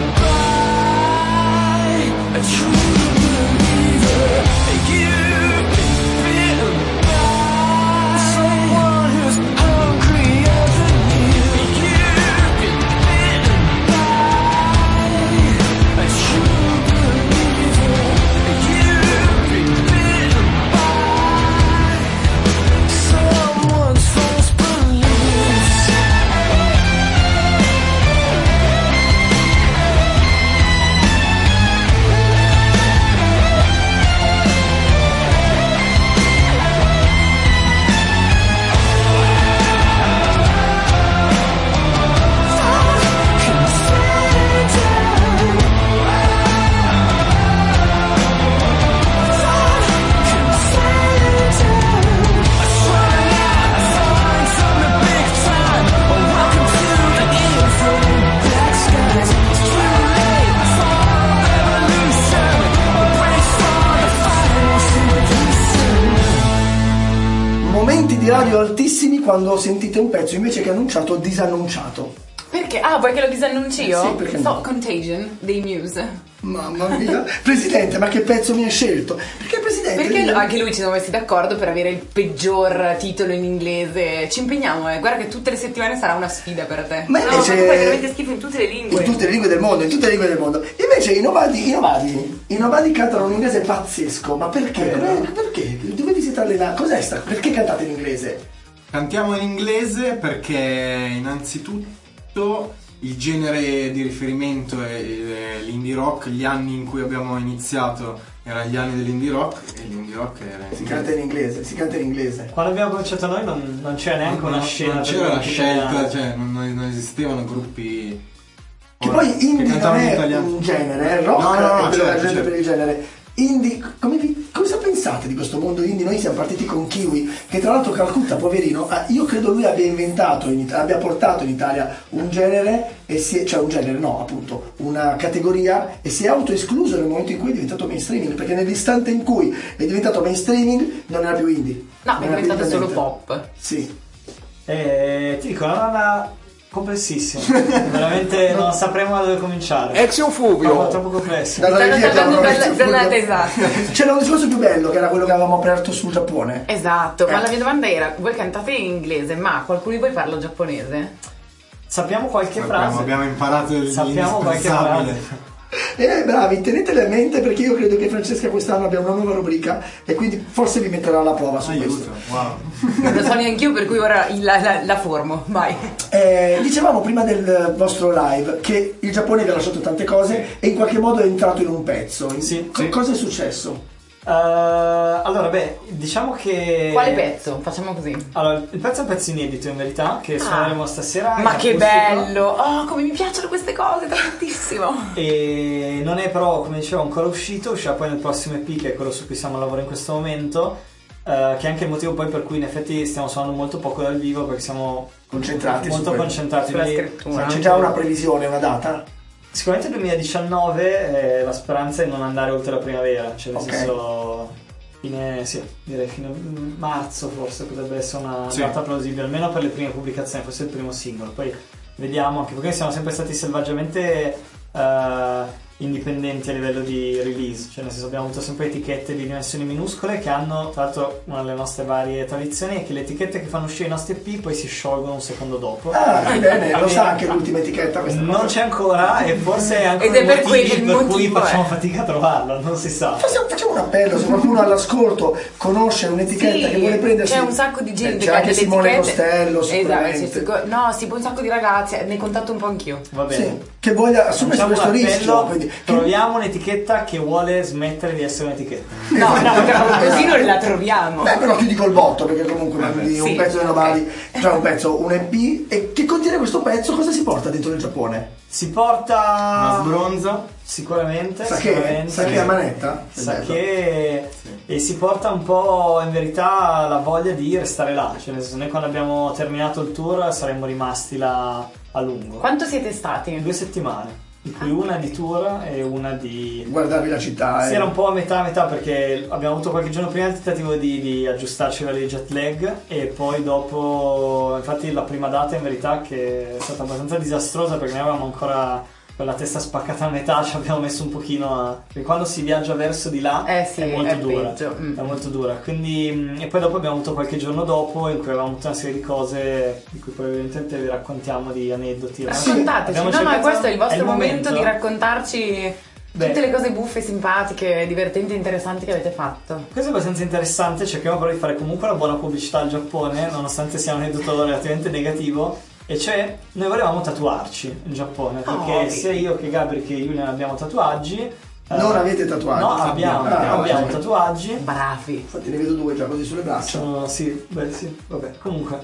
by a true believer. You've been bitten by someone who's hungrier than you. You've been bitten by di radio altissimi quando sentite un pezzo invece che annunciato disannunciato. Perché? Ah, vuoi che lo disannunci io? Eh sì, perché no? So, Contagion dei Muse. Mamma mia. Presidente, ma che pezzo mi hai scelto? Perché Presidente? Perché lo- anche lui ci siamo messi d'accordo per avere il peggior titolo in inglese. Ci impegniamo, eh. Guarda che tutte le settimane sarà una sfida per te. Ma no, invece- ma tu fai veramente schifo in tutte le lingue. In tutte le lingue del mondo, in tutte le lingue del mondo. Invece i Nobody, i Nobody, i Nobody cantano un inglese pazzesco. Ma perché? Come- perché? Dove vi siete allenati? Cos'è sta? Perché cantate in inglese? Cantiamo in inglese perché innanzitutto il genere di riferimento è è l'indie rock. Gli anni in cui abbiamo iniziato erano gli anni dell'indie rock e l'indie rock era Si canta in inglese, si canta in inglese. Quando abbiamo cominciato noi non, non c'era neanche una non, scena. non per c'era la gruppi scelta, italiani. cioè non, non esistevano gruppi Che poi indie non cantavano in è italiano. un genere, è rock, No, no, no, è per la certo, gente certo. per il genere. Indie, come vi- cosa pensate di questo mondo indie? Noi siamo partiti con Kiwi, che tra l'altro Calcutta, poverino, ah, io credo lui abbia inventato, in Italia, abbia portato in Italia un genere, e si è, cioè un genere, no, appunto, una categoria, e si è autoescluso nel momento in cui è diventato mainstreaming, perché nell'istante in cui è diventato mainstreaming non era più indie. No, Non è era più diventato solo indipendente. pop. Sì. E ti dico, è una domanda complessissima. Veramente non sapremo da dove cominciare. Action Fubio. Troppo, troppo complesso. Dalla Stanno regia trovando abbiamo per- visto per la- Fulvio. esatto. C'era un discorso più bello, che era quello che avevamo aperto sul Giappone. Esatto, ma Eh. la mia domanda era, voi cantate in inglese, ma qualcuno di voi parla giapponese? Sappiamo qualche Sappiamo, frase. abbiamo imparato il Sappiamo qualche indispensabile. frase. Eh, bravi, tenetele a mente perché io credo che Francesca quest'anno abbia una nuova rubrica e quindi forse vi metterà alla prova su questo. Aiuto, wow. Non lo so neanch'io, per cui ora la, la- la formo, vai. Eh, dicevamo prima del vostro live che il Giappone vi ha lasciato tante cose e in qualche modo è entrato in un pezzo. Sì, Co- sì. Cosa è successo? Eh, allora, beh, diciamo che. Quale pezzo? Facciamo così. Allora, il pezzo è un pezzo inedito in verità, che Ah. suoneremo stasera. in Ma che acustico. bello! Oh, come mi piacciono queste cose, tantissimo! E non è però, come dicevo, ancora uscito, uscirà poi nel prossimo E P, che è quello su cui stiamo lavorando in questo momento, eh, che è anche il motivo poi per cui in effetti stiamo suonando molto poco dal vivo, perché siamo Concentrati su molto quello. concentrati Sulla quindi scrittura. C'è già una previsione, una data? sicuramente duemiladiciannove, eh, la speranza è non andare oltre la primavera, cioè nel Ok. senso fine, sì, direi fine marzo forse potrebbe essere una Sì. data plausibile, almeno per le prime pubblicazioni, forse il primo singolo, poi vediamo, anche perché siamo sempre stati selvaggiamente eh, indipendenti a livello di release, cioè nel senso abbiamo avuto sempre etichette di dimensioni minuscole che hanno, tra l'altro una delle nostre varie tradizioni è che le etichette che fanno uscire i nostri E P poi si sciolgono un secondo dopo. Ah, che bene, lo Abbiamo- sa anche l'ultima etichetta questa Non cosa. c'è ancora e forse è anche Ed è un per motivo quello il per cui motivo, facciamo eh. fatica a trovarlo, non si sa. Facciamo, facciamo un appello, se qualcuno all'ascolto conosce un'etichetta Sì, che vuole prendersi. c'è un sacco di gente Eh, c'è che ha anche delle Simone etichette. Costello, Esatto, sicuramente. c'è sicu- no, sì, poi un sacco di ragazzi, ne contatto un po' anch'io. Va bene. Sì, che voglia assumersi Facciamo questo un appello, rischio. Quindi, che- troviamo un'etichetta che vuole smettere di essere un'etichetta. No, no, però così non la troviamo. Beh, però chiudi col botto perché comunque quindi un Sì, pezzo di ok. Nobody, cioè un pezzo, un E P e che contiene questo pezzo, cosa si porta dentro il Giappone? Si porta Una sbronza. sicuramente, Sa che, sicuramente. sa che a manetta? Sa Bello. che e si porta un po' in verità la voglia di restare là, cioè nel senso noi quando abbiamo terminato il tour saremmo rimasti là a lungo. Quanto siete stati? Due settimane, di cui una di tour e una di Guardavi la città. Sì, eh. era un po' a metà a metà perché abbiamo avuto qualche giorno prima il tentativo di, di aggiustarci alle jet lag e poi dopo, infatti la prima data in verità che è stata abbastanza disastrosa perché noi avevamo ancora con la testa spaccata a metà, ci abbiamo messo un pochino a... perché quando si viaggia verso di là Eh sì, è molto è dura, peggio. Mm. è molto dura, quindi mh, e poi dopo abbiamo avuto qualche giorno dopo in cui avevamo avuto una serie di cose di cui poi evidentemente vi raccontiamo di aneddoti. Raccontateci, Abbiamo no, no, cercato- questo è il vostro il momento di raccontarci Beh. tutte le cose buffe, simpatiche, divertenti e interessanti che avete fatto. Questo è abbastanza interessante, cerchiamo però di fare comunque una buona pubblicità al Giappone, nonostante sia un aneddoto relativamente negativo, e cioè noi volevamo tatuarci in Giappone, perché Oh, sia io che Gabri che Julian abbiamo tatuaggi. eh, Non avete tatuaggi? No, abbiamo, Ah, abbiamo ok. tatuaggi. Bravi. Infatti ne vedo due già così sulle braccia. Sono, sì, beh sì, vabbè, comunque.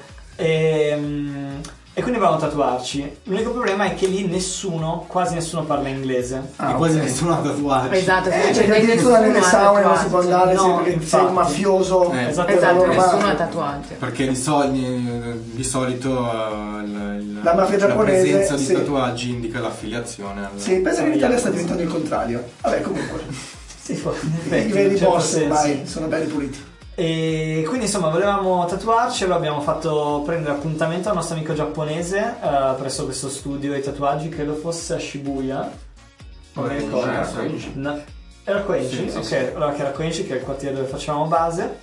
Ehm, E quindi volevamo tatuarci. L'unico problema è che lì nessuno, quasi nessuno parla inglese. Ah, e quasi ok. nessuno ha tatuaggi. Esatto, Eh, sì, cioè, perché addirittura nessuno nelle ha saune non si tatuaggi. può andare No, sì, perché sei infatti. un mafioso. Eh, esatto, Esatto, allora, nessuno ma- ha tatuaggi. Perché di, sol- di solito eh, il- il- La mafia giapponese, presenza di sì. tatuaggi indica l'affiliazione al... Sì, penso che in Italia sta diventando il contrario. Vabbè, comunque. Sì, in I effetti, veri in un certo boss senso. ormai sono belli puliti. E quindi insomma volevamo tatuarcelo, abbiamo fatto prendere appuntamento al nostro amico giapponese eh, presso questo studio di tatuaggi, credo fosse a Shibuya, non mi ricordo. No, era Koenji, Sì, sì, ok, sì. allora che era Koenji, che è il quartiere dove facevamo base.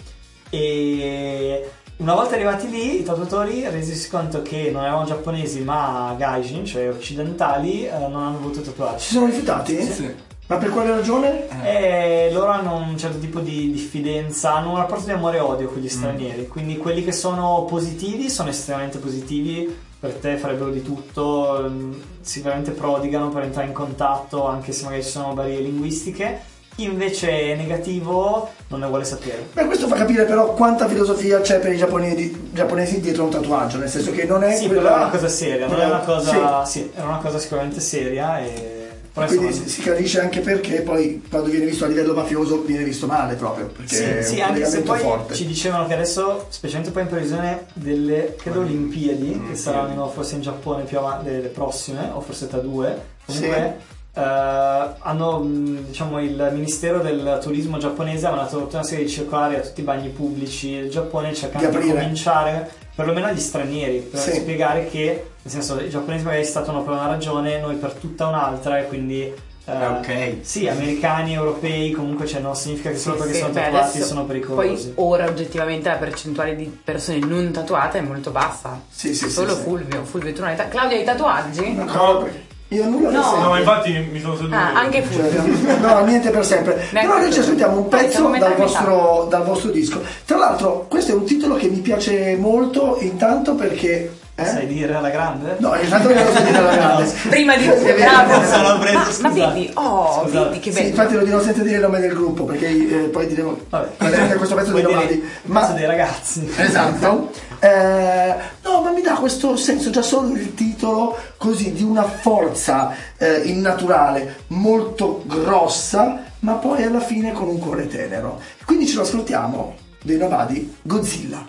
E una volta arrivati lì, i tatuatori, resisi conto che non eravamo giapponesi ma gaijin, cioè occidentali, eh, non hanno voluto tatuarci. Si sono rifiutati? Sì. Ma per quale ragione? E loro hanno un certo tipo di diffidenza, hanno un rapporto di amore e odio con gli stranieri, mm. quindi quelli che sono positivi sono estremamente positivi, per te farebbero di tutto, si veramente prodigano per entrare in contatto anche se magari ci sono barriere linguistiche. Chi invece è negativo non ne vuole sapere. Beh, questo fa capire però quanta filosofia c'è per i giapponesi, giapponesi dietro un tatuaggio, nel senso che non è sì, quella... però è una cosa seria, non è una cosa... Sì. Sì, è una cosa sicuramente seria e... E quindi si, si capisce anche perché poi quando viene visto a livello mafioso viene visto male proprio, perché sì, è sì, un anche se poi forte. ci dicevano che adesso, specialmente poi in previsione delle credo Olimpiadi, mm, che saranno forse in Giappone più avanti, le prossime, o forse tra due, comunque sì. Uh, hanno diciamo il ministero del turismo giapponese ha mandato tutta una serie di circolari a tutti i bagni pubblici del Giappone cercando di, di cominciare perlomeno agli stranieri per sì. spiegare che nel senso i giapponesi magari statuano per una ragione, noi per tutta un'altra, e quindi uh, ok sì, americani, europei, comunque cioè non significa che solo sì, perché sì, sono beh, tatuati sono pericolosi. Poi ora oggettivamente la percentuale di persone non tatuate è molto bassa. Sì, sì, solo sì, Fulvio, Fulvio tu non hai ta- Claudia, hai tatuaggi? No. Io nulla per no. sempre. No, infatti mi sono seduto. Ah, anche Fulvio. Cioè, no, niente per sempre. Però noi ci ascoltiamo un pezzo Vai, dal vostro, dal vostro disco. Tra l'altro, questo è un titolo che mi piace molto, intanto perché. Eh? Sai dire alla grande? No, intanto non lo sai dire alla grande. Prima di tutto, bravo. Sono preso, ma, ma vedi, oh, Scusate. vedi che bello. Sì, infatti lo dirò senza dire il nome del gruppo, perché eh, poi diremo Vabbè. questo pezzo dei nomadi. Ma dei ragazzi. Esatto. Eh, no, ma mi dà questo senso già solo il titolo così di una forza eh, innaturale molto grossa, ma poi alla fine con un cuore tenero. Quindi ce lo ascoltiamo dei nomadi, Godzilla.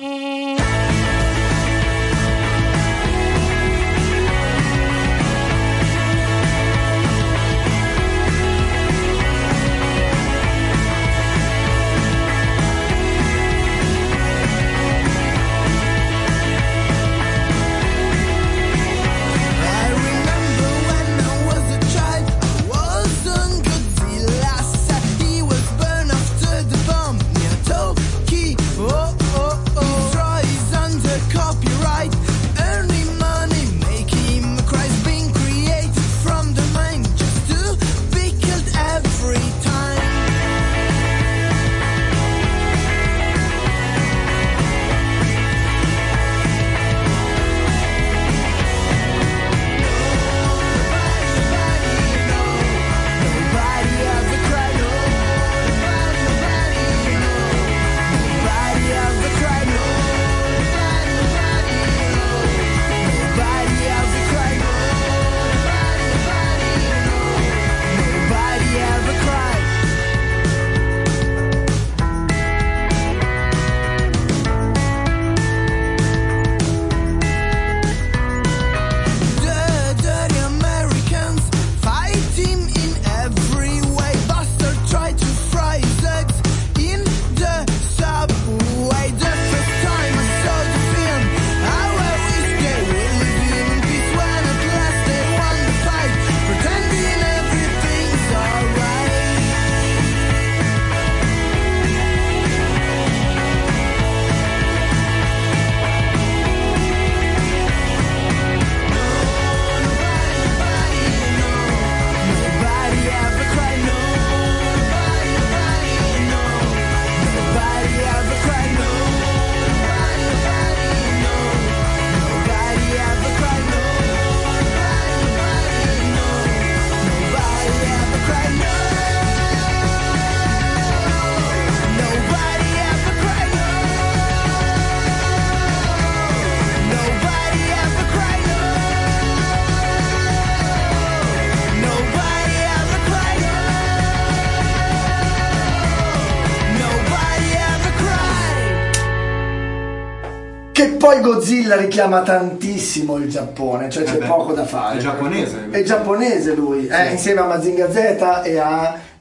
Poi Godzilla richiama tantissimo il Giappone, cioè c'è eh beh, poco da fare. È giapponese. È giapponese lui, sì. eh, insieme a Mazinga Z e a, eh,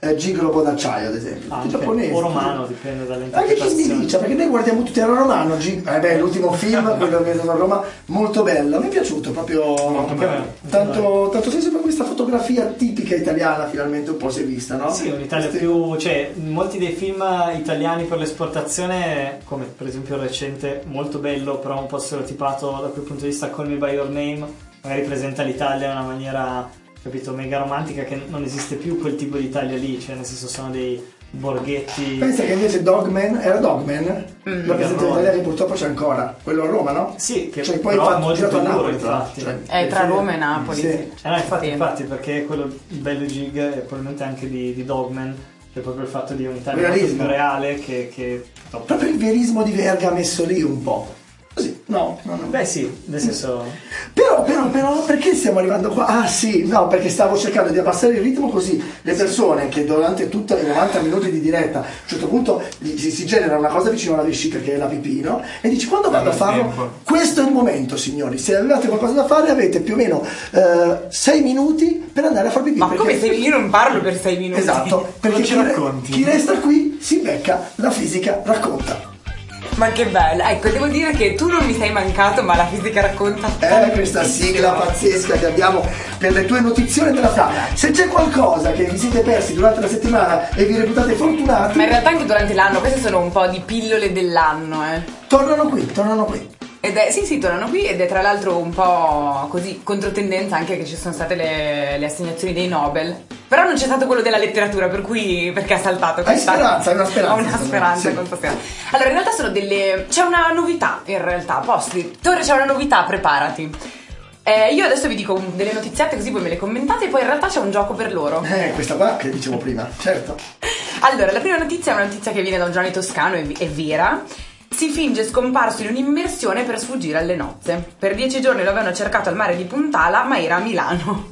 eh, gigolo d'acciaio, ad esempio. Ah, Tutti okay. giapponesi. O romano, dipende Anche chi dall'interpretazione. sbiliccia, perché noi guardiamo tutti era romano. G- eh beh, l'ultimo film, quello che è a Roma, molto bello. Mi è piaciuto proprio. bello. Tanto, tanto senso per questa fotografia tipica italiana, finalmente un po' si è vista, no? Sì, un'Italia Questi- più, cioè molti dei film italiani per l'esportazione, come per esempio il recente, molto bello, però un po' stereotipato da quel punto di vista, Call Me By Your Name, magari presenta l'Italia in una maniera, capito, mega romantica, che non esiste più quel tipo di Italia lì, cioè nel senso sono dei borghetti. Pensa che invece Dogman era Dogman? Mm. La presente in Italia che purtroppo c'è ancora, quello a Roma, no? Sì, che Cioè, poi però è fatto- molto girato più a duro, Napoli, tra infatti. l'altro, È tra Roma e Napoli. Sì. Sì. Eh, no, infatti, Sì. infatti, perché è quello il bello gig e probabilmente anche di, di Dogman, cioè proprio il fatto di un'Italia molto Realismo. più reale che, che Proprio il verismo di Verga messo lì un po'. Così, no, no, no. Beh sì, nel senso. Però, però, però, perché stiamo arrivando qua? Ah sì, no, perché stavo cercando di abbassare il ritmo così le persone che durante tutti i novanta minuti di diretta a un certo punto gli- si, si genera una cosa vicino alla vescica che è la pipì, no? E dici quando vado a farlo? Questo è il momento, signori. Se avevate qualcosa da fare avete più o meno eh, sei minuti per andare a far pipì. Ma perché- come se io non parlo per sei minuti? Esatto, perché ci chi, racconti? chi resta qui si becca la fisica racconta. Ma che bello. Ecco, devo dire che tu non mi sei mancato, ma la fisica racconta. Eh, questa sigla pazzesca che abbiamo per le tue notizioni della F A. Se c'è qualcosa che vi siete persi durante la settimana e vi reputate fortunati, Ma in realtà anche durante l'anno, queste sono un po' di pillole dell'anno, eh. tornano qui, tornano qui. Ed è, sì, sì, tornano qui ed è tra l'altro un po' così controtendenza anche che ci sono state le, le assegnazioni dei Nobel. Però non c'è stato quello della letteratura, per cui perché ha saltato Hai questa? speranza, hai una speranza, Ho una secondo me, speranza, sì. questa speranza. Allora, in realtà sono delle. C'è una novità, in realtà, posti. Torre, c'è una novità, preparati. Eh, io adesso vi dico un- delle notiziate così voi me le commentate e poi in realtà c'è un gioco per loro. Eh, questa qua che dicevo prima, certo. Allora, la prima notizia è una notizia che viene da un giornale toscano, è, è vera. Si finge scomparso in un'immersione per sfuggire alle nozze. Per dieci giorni lo avevano cercato al mare di Puntala, ma era a Milano.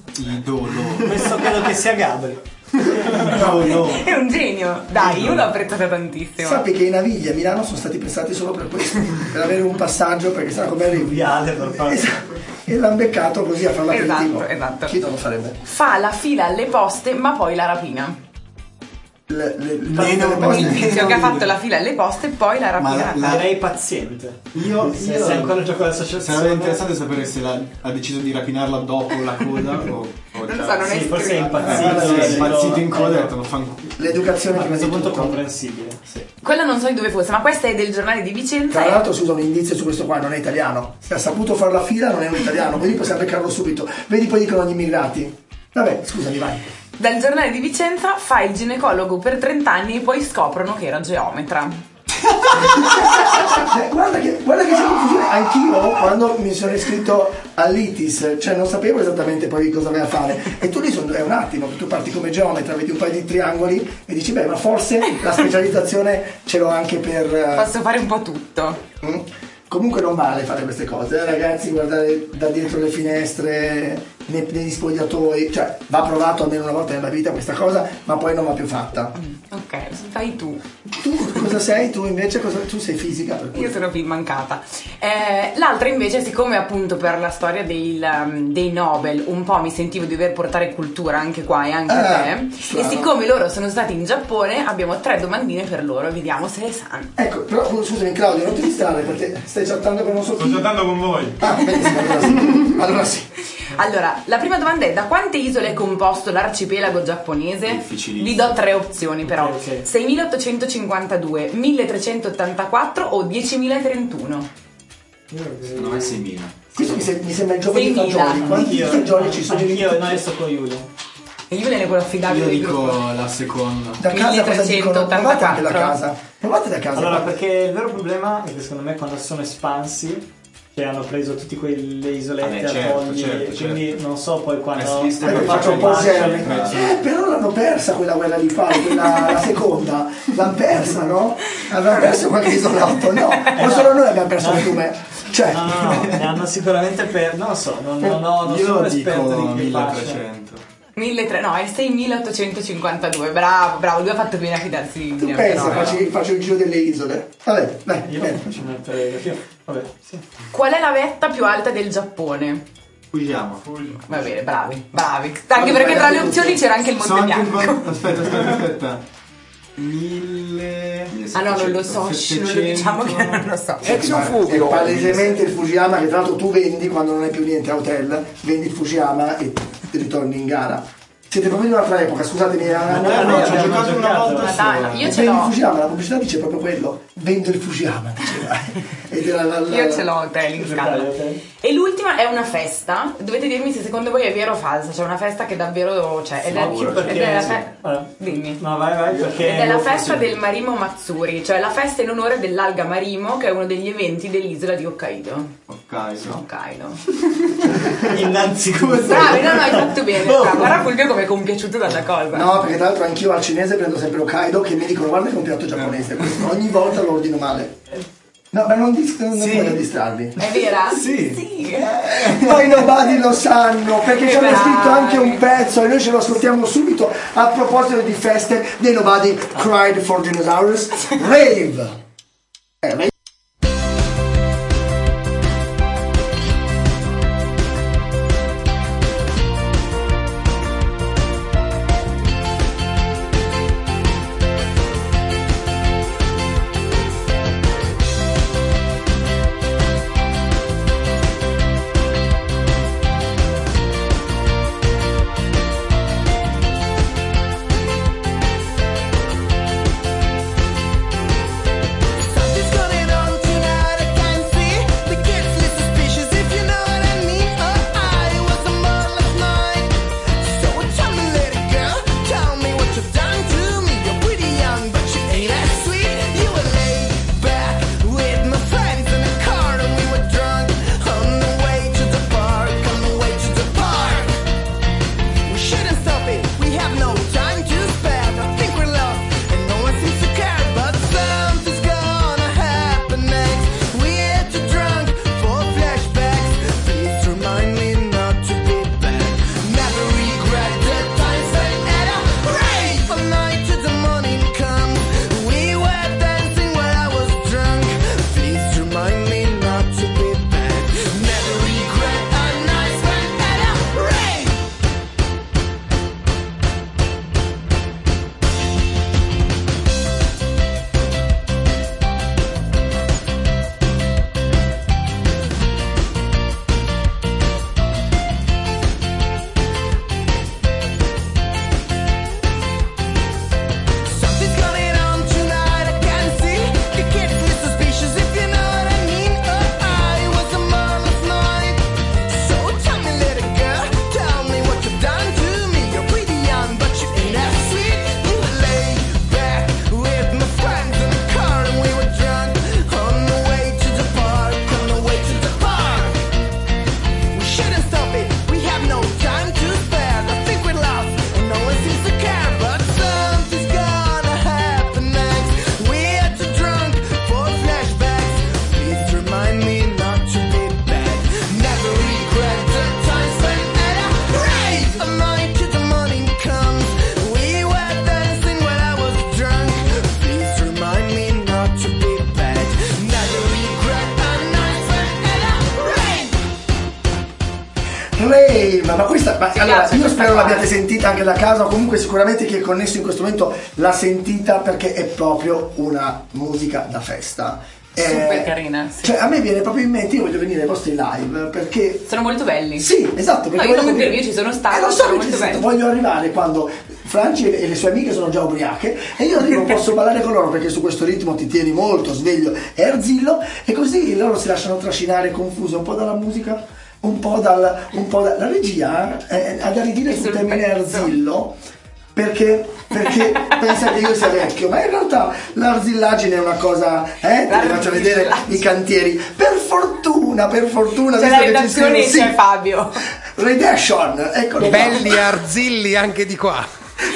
Questo credo che sia Gabri. No, no. È un genio. Dai, io l'ho apprezzata tantissimo. Sappi che i Navigli a Milano sono stati pensati solo per questo, per avere un passaggio, perché sennò come arrivi. Viale per fare. Esatto. E l'hanno beccato così a fare l'aperitivo. Esatto, esatto. Chi non lo farebbe? Fa la fila alle poste, ma poi la rapina. Le, le, le, Meno- le poste- Il tizio che ha fatto la fila alle poste, poi la rapina. la- la- Direi paziente. Io, Se io sei ancora in gioco l'associazione. sarebbe interessante sapere se la- ha deciso di rapinarla dopo la coda o, o Non già- so, non Sì, è forse è scritto. impazzito. Eh, sì, è sì, impazzito in coda e ha Eh, detto ma fanculo. L'educazione A prima di questo punto tutto. comprensibile. Sì. Quella non so di dove fosse, ma questa è del giornale di Vicenza. Tra e- l'altro si usa un indizio su questo qua, non è italiano. Se ha saputo fare la fila non è un italiano, quindi possiamo beccarlo subito. Vedi poi dicono gli immigrati. Vabbè, scusami, vai. Dal giornale di Vicenza fa il ginecologo per trenta anni e poi scoprono che era geometra. Eh, guarda che, guarda che c'è confusione. Anch'io quando mi sono iscritto all'I T I S, cioè non sapevo esattamente poi cosa aveva a fare. E tu lì sono, è un attimo che tu parti come geometra, vedi un paio di triangoli e dici beh, ma forse la specializzazione ce l'ho anche per. eh, Posso fare un po' tutto. Mm. Comunque non vale fare queste cose, eh, ragazzi, guardare da dietro le finestre, nei- negli spogliatoi, cioè va provato almeno una volta nella vita questa cosa, ma poi non va più fatta. Ok, fai tu. Tu cosa sei? Tu invece cosa? Tu sei fisica, per cui. Io sono più mancata. Eh, l'altra invece, siccome appunto per la storia dei, um, dei Nobel un po' mi sentivo di dover portare cultura anche qua e anche Ah, te, strano. e siccome loro sono stati in Giappone abbiamo tre domandine per loro, vediamo se le sanno. Ecco, però scusami Claudio, non ti distrarre perché stai chattando con non so Sto chi. chattando con voi. Ah, benissimo, allora sì. Allora sì. Allora, la prima domanda è: da quante isole è composto l'arcipelago giapponese? Difficilissimo. Vi do tre opzioni però: Ok, ok. seimilaottocentocinquantadue, milletrecentottantaquattro o diecimilatrentuno? Secondo me seimila. Questo mi, se- mi sembra il gioco dei seimila. fagioli. Quanti Anch'io, fagioli ci sono? anch'io, no, io sto con Giulio. E io ne quello affidabile Io del gruppo. dico la seconda. Da casa cosa dicono? Provate anche da milletrecentottantaquattro. casa. Provate da casa. Allora, perché il vero problema è che secondo me quando sono espansi, cioè hanno preso tutte quelle isolette, Vabbè, certo, atolli, certo, quindi certo. non so poi quando Eh, sinistra Eh, Ecco, faccio un po' il Jerry. marcio- Eh, però l'hanno persa quella guerra lì, poi, quella la seconda. L'hanno persa, no? Avevano perso qualche isolotto, no? O solo noi abbiamo perso il fiume? Cioè. No, no, no, ne hanno sicuramente per... non lo so, non, non, ho, non Io sono dico esperto di che fascia. milletrecento. milletrecento, no, è seimilaottocentocinquantadue. Bravo, bravo, lui ha fatto bene a fidarsi di Tu me, pensa, però, faccio, faccio il giro delle isole. Vabbè, dai, Io bene. faccio mettere io. Vabbè, sì. Qual è la vetta più alta del Giappone? Fujiyama. Va bene, bravi, bravi. Anche perché tra le opzioni c'era anche il Monte Bianco. Aspetta, aspetta, aspetta. Mille... Ah no, non lo so, shh, non lo diciamo che non lo so. Ex Fujio. È palesemente il Fujiyama che tra l'altro tu vendi quando non hai più niente a hotel, vendi il Fujiyama e ritorni in gara. Siete proprio in un'altra epoca, scusatemi. No, no, no, ci ho giocato una volta sola. Io ce vendi l'ho. il Fujiyama, la pubblicità dice proprio quello. Vendo il Fujiyama, diceva. Ed era la, la... Io ce l'ho hotel in scala. E l'ultima è una festa. Dovete dirmi se secondo voi è vero o falsa. C'è una festa che davvero c'è. Ed è, ed è la fe- Dimmi. No, vai, vai, perché Ed è la festa del Marimo Matsuri, cioè la festa in onore dell'alga Marimo, che è uno degli eventi dell'isola di Hokkaido. Hokkaido. Hokkaido. Innanzitutto. Bravi, no, no, hai fatto bene. Bravo. Guarda Fulvio come è compiaciuto dalla cosa. No, perché tra l'altro anch'io al cinese prendo sempre Hokkaido che mi dicono guarda che è un piatto giapponese. Questo. Ogni volta lo ordino male. No, ma non, dis- non Sì. voglio distrarvi. È vera? Sì. Sì. Poi i nobody lo sanno perché ci hanno bravi. scritto anche un pezzo e noi ce lo ascoltiamo subito a proposito di feste dei nobody cried for dinosaurs rave. Eh, rave. Rave, ma questa, ma, allora, io spero l'abbiate sentita anche da casa, o comunque sicuramente chi è connesso in questo momento l'ha sentita perché è proprio una musica da festa. Super Eh, carina, sì. Cioè a me viene proprio in mente, io voglio venire ai vostri live perché sono molto belli. Sì, esatto. No, io comunque io ci sono stata, eh, lo so sono che molto ci- belli. voglio arrivare quando Franci e le sue amiche sono già ubriache e io arrivo, posso ballare con loro perché su questo ritmo ti tieni molto sveglio e arzillo, e così loro si lasciano trascinare confuse un po' dalla musica, un po' dal un po' da, la regia eh, ha da ridire sul termine arzillo perché, perché pensa che io sia vecchio, ma in realtà l'arzillaggine è una cosa, eh, ti faccio vedere i cantieri, per fortuna, per fortuna, C'è la visto che ci redazione e scrivono, c'è Fabio. Redemption, eccolo qua. Belli arzilli anche di qua.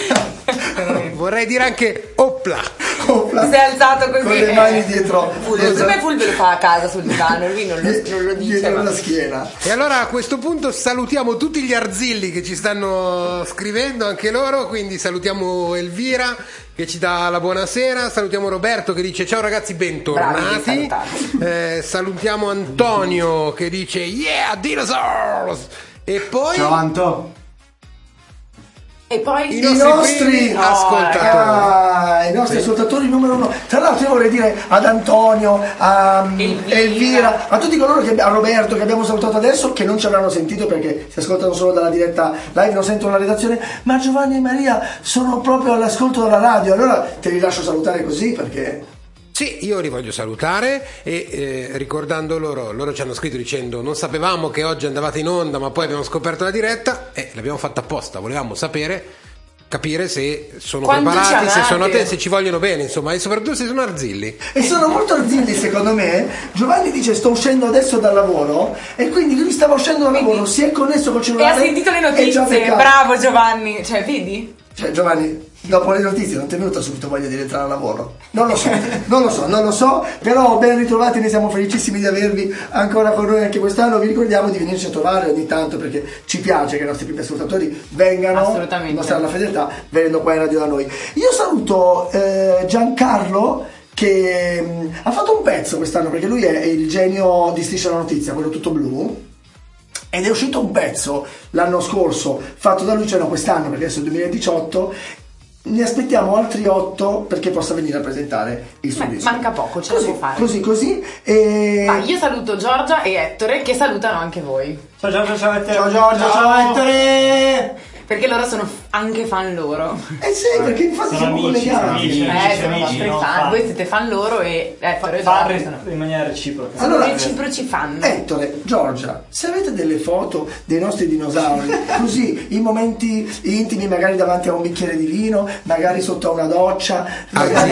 Vorrei dire anche opla. Opla. Si è alzato così. Con le eh. mani dietro. Fulvio, secondo me Fulvio lo fa a casa sul divano, lui non lo, non lo dice. Dietro Ma... la schiena. E allora a questo punto salutiamo tutti gli arzilli che ci stanno scrivendo, anche loro, quindi salutiamo Elvira che ci dà la buonasera, salutiamo Roberto che dice ciao ragazzi, bentornati. Bravi, eh, salutiamo Antonio che dice yeah dinosaurs, E poi Ciao Anto. E poi i nostri, nostri primi oh, ascoltatori. Ah, i nostri ascoltatori numero uno. Tra l'altro io vorrei dire ad Antonio, a um, Elvira. Elvira, a tutti coloro che a Roberto che abbiamo salutato adesso, che non ci avranno sentito perché si ascoltano solo dalla diretta live, non sentono la redazione, ma Giovanni e Maria sono proprio all'ascolto della radio, allora te li lascio salutare così perché... Sì, io li voglio salutare e eh, ricordando loro, loro ci hanno scritto dicendo non sapevamo che oggi andavate in onda ma poi abbiamo scoperto la diretta e l'abbiamo fatta apposta, volevamo sapere, capire se sono Quanto ci preparati, se amate. sono a te, se ci vogliono bene, insomma, e soprattutto se sono arzilli. E sono molto arzilli secondo me. Giovanni dice sto uscendo adesso dal lavoro e quindi lui stava uscendo dal lavoro, si è connesso col E cellulare ha sentito le e ci ha notizie, beccato. bravo Giovanni, cioè vedi? Cioè Giovanni, dopo le notizie non ti è venuta subito voglia di rientrare al lavoro? Non lo so, non lo so, non lo so, però ben ritrovati, noi siamo felicissimi di avervi ancora con noi anche quest'anno, vi ricordiamo di venirci a trovare ogni tanto perché ci piace che i nostri primi ascoltatori vengano, Assolutamente. mostrare la fedeltà, venendo qua in radio da noi. Io saluto eh, Giancarlo che mh, ha fatto un pezzo quest'anno perché lui è il genio di Striscia la Notizia, quello tutto blu. Ed è uscito un pezzo l'anno scorso fatto da lui, cioè no quest'anno perché adesso è il duemiladiciotto, ne aspettiamo altri otto perché possa venire a presentare il suo Beh, disco. manca poco, ce la Così, può fare. così, così. E... Ma io saluto Giorgia e Ettore che salutano anche voi. Ciao Giorgio, ciao Ettore. Ciao Giorgia, ciao Ettore! Perché loro sono anche fan loro. Eh sì, perché infatti Sono siamo amici, collegati. amici, Eh, amici, sono amici, vostri no, fan. fan. Voi siete fan loro e Ettore e Fare Giorgia sono in maniera reciproca. Allora, reciproci fan. Ettore, Giorgia, se avete delle foto dei nostri dinosauri, così in momenti intimi, magari davanti a un bicchiere di vino, magari sotto a una doccia, magari,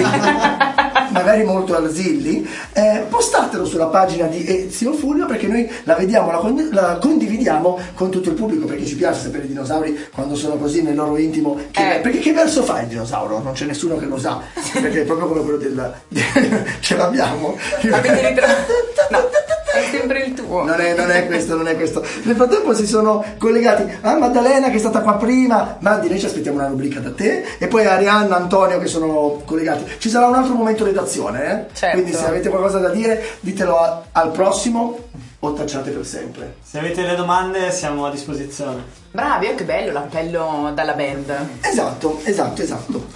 magari molto arzilli, eh, postatelo sulla pagina di Ezio Fulvio perché noi la vediamo, la, con- la condividiamo con tutto il pubblico perché ci piace sapere i dinosauri quando sono così nel loro intimo. Che- Eh. Perché che verso fa il dinosauro? Non c'è nessuno che lo sa, perché è proprio come quello del... ce l'abbiamo. Avete ritrovato? No, è sempre il tuo. Non è, non è questo, non è questo. Nel frattempo si sono collegati a Maddalena che è stata qua prima. Mandi, noi ci aspettiamo una rubrica da te. E poi Arianna, Antonio che sono collegati. Ci sarà un altro momento redazione, eh? Certo. Quindi se avete qualcosa da dire, ditelo a- al prossimo o tacciate per sempre. Se avete le domande siamo a disposizione. Bravi, oh, che bello l'appello dalla band. Esatto, esatto, esatto.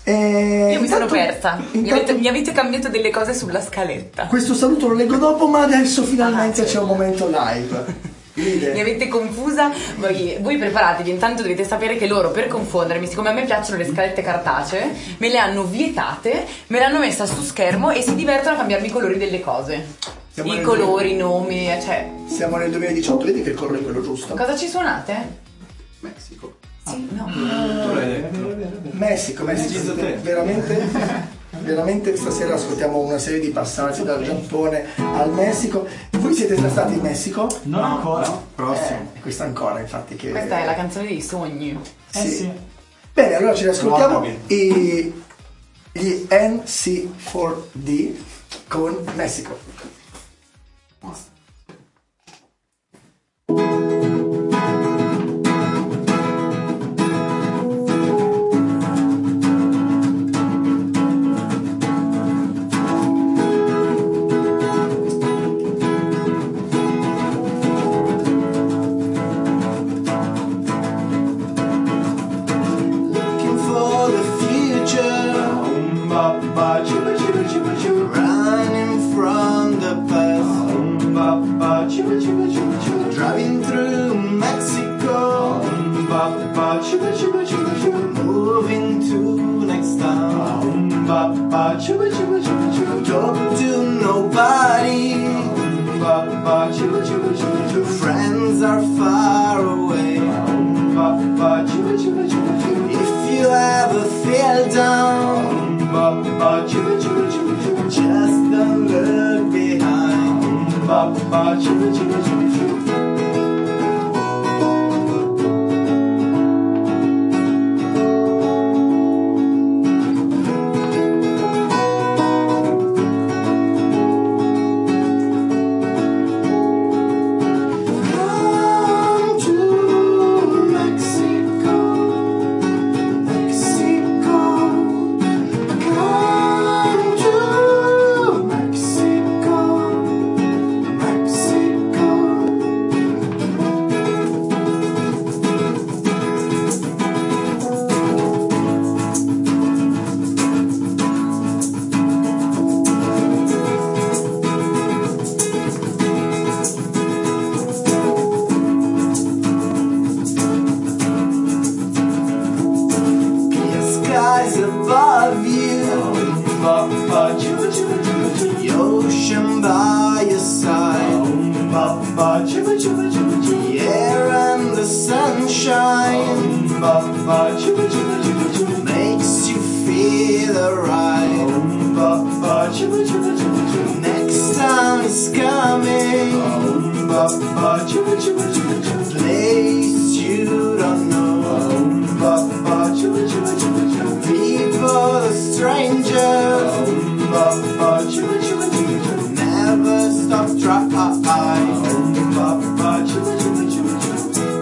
E Io mi sono intanto- persa. Mi intanto- avete, mi avete cambiato delle cose sulla scaletta. Questo saluto lo leggo dopo, ma adesso finalmente Ah, c'è un momento live. Ride. Mi avete confusa. Voi, voi preparatevi, intanto dovete sapere che loro, per confondermi, siccome a me piacciono le scalette cartacee, me le hanno vietate, me l'hanno messa su schermo e si divertono a cambiarmi i colori delle cose. Siamo I nel- colori, i nomi, cioè. Siamo nel duemiladiciotto, vedi che il colore è quello giusto? Cosa ci suonate? Messico. Sì, no. Tu l'hai detto. Messico, Messico, Deciso te. veramente, veramente stasera ascoltiamo una serie di passaggi dal Giappone al Messico. Voi siete già stati in Messico? Non ancora. Prossimo. Eh, questa ancora, infatti, che... Questa è la canzone dei sogni. Eh sì. Bene, allora ci ascoltiamo Guardami. i, gli N C quattro D con Messico. Looking for the future, running from the past, driving through Mexico, moving to next town, talk to nobody, friends are far away. If you ever feel down, just don't look behind. Come to Mexico, Mexico. Come to Mexico, Mexico. Papa, chuba chuba chuba chuba. The ocean by your side. Papa, chuba chuba chuba chuba. The air and the sunshine. Papa, chuba chuba chuba chuba. Makes you feel alright. Papa, chuba chuba chuba chuba. Next time is coming. Papa, chuba chuba chuba chuba. Place you don't know. Papa, chuba chuba chuba chuba. People, strangers. Papa, chuba chuba chuba chuba. Never stop trying. Papa, chuba chuba chuba chuba.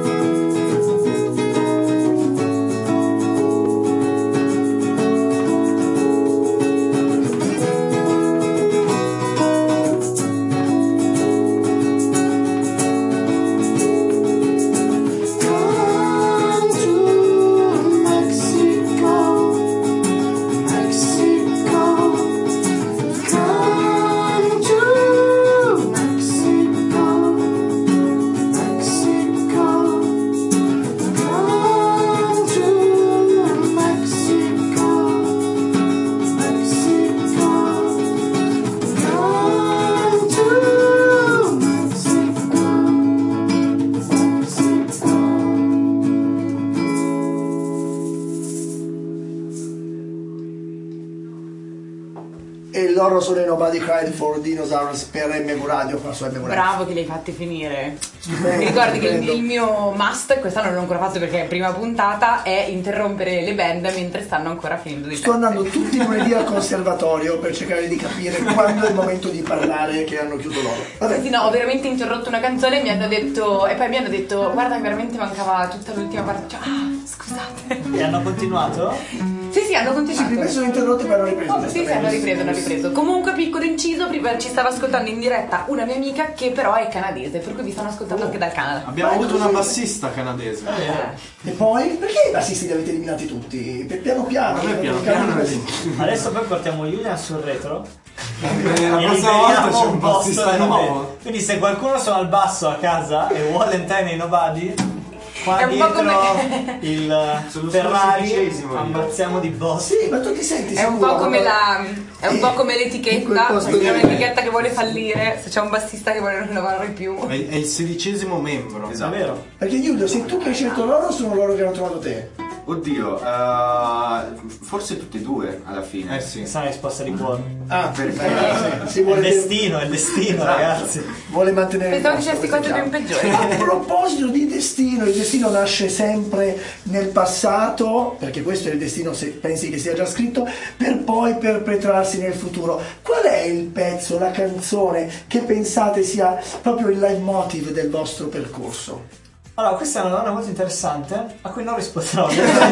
Loro sono i Nobody Cried for Dinosaurs per M V Radio, qua su M V Radio. Bravo che li hai fatti finire. Stupendo, Mi ricordi che il, stupendo. il mio must, quest'anno non l'ho ancora fatto perché è prima puntata, è interrompere le band mentre stanno ancora finendo di Sto pezzi. andando tutti i lunedì al conservatorio per cercare di capire quando è il momento di parlare che hanno chiuso loro. Vabbè. Sì, no, ho veramente interrotto una canzone e mi hanno detto, e poi mi hanno detto, guarda, veramente mancava tutta l'ultima parte. Cioè, ah, scusate. E hanno continuato? Sì, sì, hanno Sì, continuato. prima sono interrotti e poi hanno ripreso. Oh, sì, sì, hanno ripreso, hanno ripreso. Comunque, piccolo inciso, prima ci stava ascoltando in diretta una mia amica che però è canadese, per cui vi stanno ascoltando anche dal Canada. Abbiamo Ma avuto così- una bassista canadese. E poi? Perché i bassisti li avete eliminati tutti? Pi- Piano piano. Vabbè, piano piano piano. così. Adesso poi portiamo Julian sul retro. La E prossima liberiamo volta c'è un posto bassista nel nuovo. retro. Quindi se qualcuno suona al basso a casa e vuole entrare nei Nobody, qua È un po' dietro come- il Sono Ferrari sedicesimo io. ammazziamo di boss. Sì, ma tu ti senti È un sicuro? po' come la. È un Eh, po' come in quel l'etichetta. posto Se c'è lì. un'etichetta che vuole fallire, se c'è un bassista che vuole non rinnovare più. È, è il sedicesimo membro. È vero. Perché Giulio, sei tu che hai scelto loro o sono loro che hanno trovato te? Oddio, eh, forse tutte e due alla fine. Eh sì. Questa è una risposta di cuore. Ah, Perché? eh, si È vuole, il destino, è il destino, ragazzi. vuole mantenere Pensavo il che posto, c'erano cose questo ben è chiaro. peggiori. A proposito di destino, il destino nasce sempre nel passato, perché questo è il destino se pensi che sia già scritto, per poi perpetrarsi nel futuro. Qual è il pezzo, la canzone che pensate sia proprio il leitmotiv del vostro percorso? Allora, questa è una domanda molto interessante a cui non risponderò.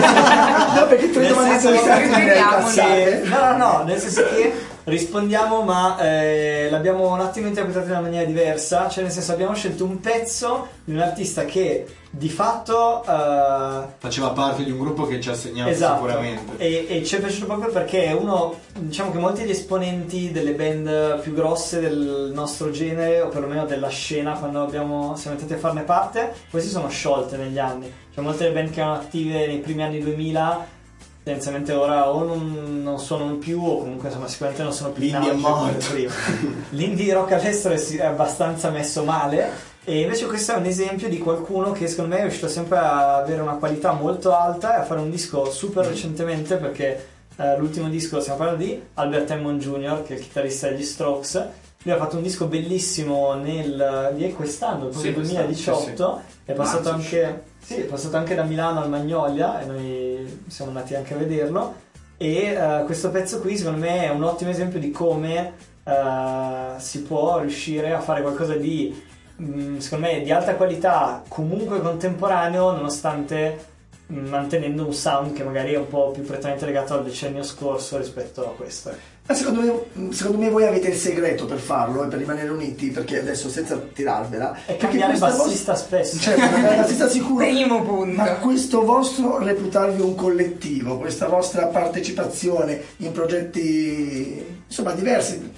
No, perché tu hai Nel domande senso che interessanti direi riprendiamola. passate. No, no, no, nel senso che rispondiamo, ma eh, l'abbiamo un attimo interpretato in una maniera diversa. Cioè, nel senso, abbiamo scelto un pezzo di un artista che di fatto eh, Faceva parte di un gruppo che ci ha segnato esatto, sicuramente. e, e ci è piaciuto proprio perché è uno, diciamo che molti degli esponenti delle band più grosse del nostro genere, o perlomeno della scena, quando abbiamo, siamo entrati a farne parte, poi si sono sciolte negli anni. Cioè molte delle band che erano attive nei primi anni duemila tendenzialmente ora o non, non sono più, o comunque insomma sicuramente non sono più in L'indie è auge come morto. prima. L'indie rock all'estero è, è abbastanza messo male, e invece questo è un esempio di qualcuno che secondo me è riuscito sempre a avere una qualità molto alta e a fare un disco super recentemente, perché eh, l'ultimo disco, stiamo parlando di Albert Hammond junior, che è il chitarrista degli Strokes. Lui ha fatto un disco bellissimo nel di quest'anno, proprio Sì, duemiladiciotto, sì, è passato Marzo, anche sì, è passato anche da Milano al Magnolia e noi siamo andati anche a vederlo, e uh, questo pezzo qui secondo me è un ottimo esempio di come uh, si può riuscire a fare qualcosa di mh, secondo me di alta qualità, comunque contemporaneo, nonostante mh, mantenendo un sound che magari è un po' più prettamente legato al decennio scorso rispetto a questo. Ma secondo me, secondo me voi avete il segreto per farlo e per rimanere uniti, perché adesso senza tirarvela E perché cambiare questa bassista vostra- spesso. Certo, cambiare bassista sicuro. Primo punto. Ma questo vostro reputarvi un collettivo, questa vostra partecipazione in progetti insomma diversi,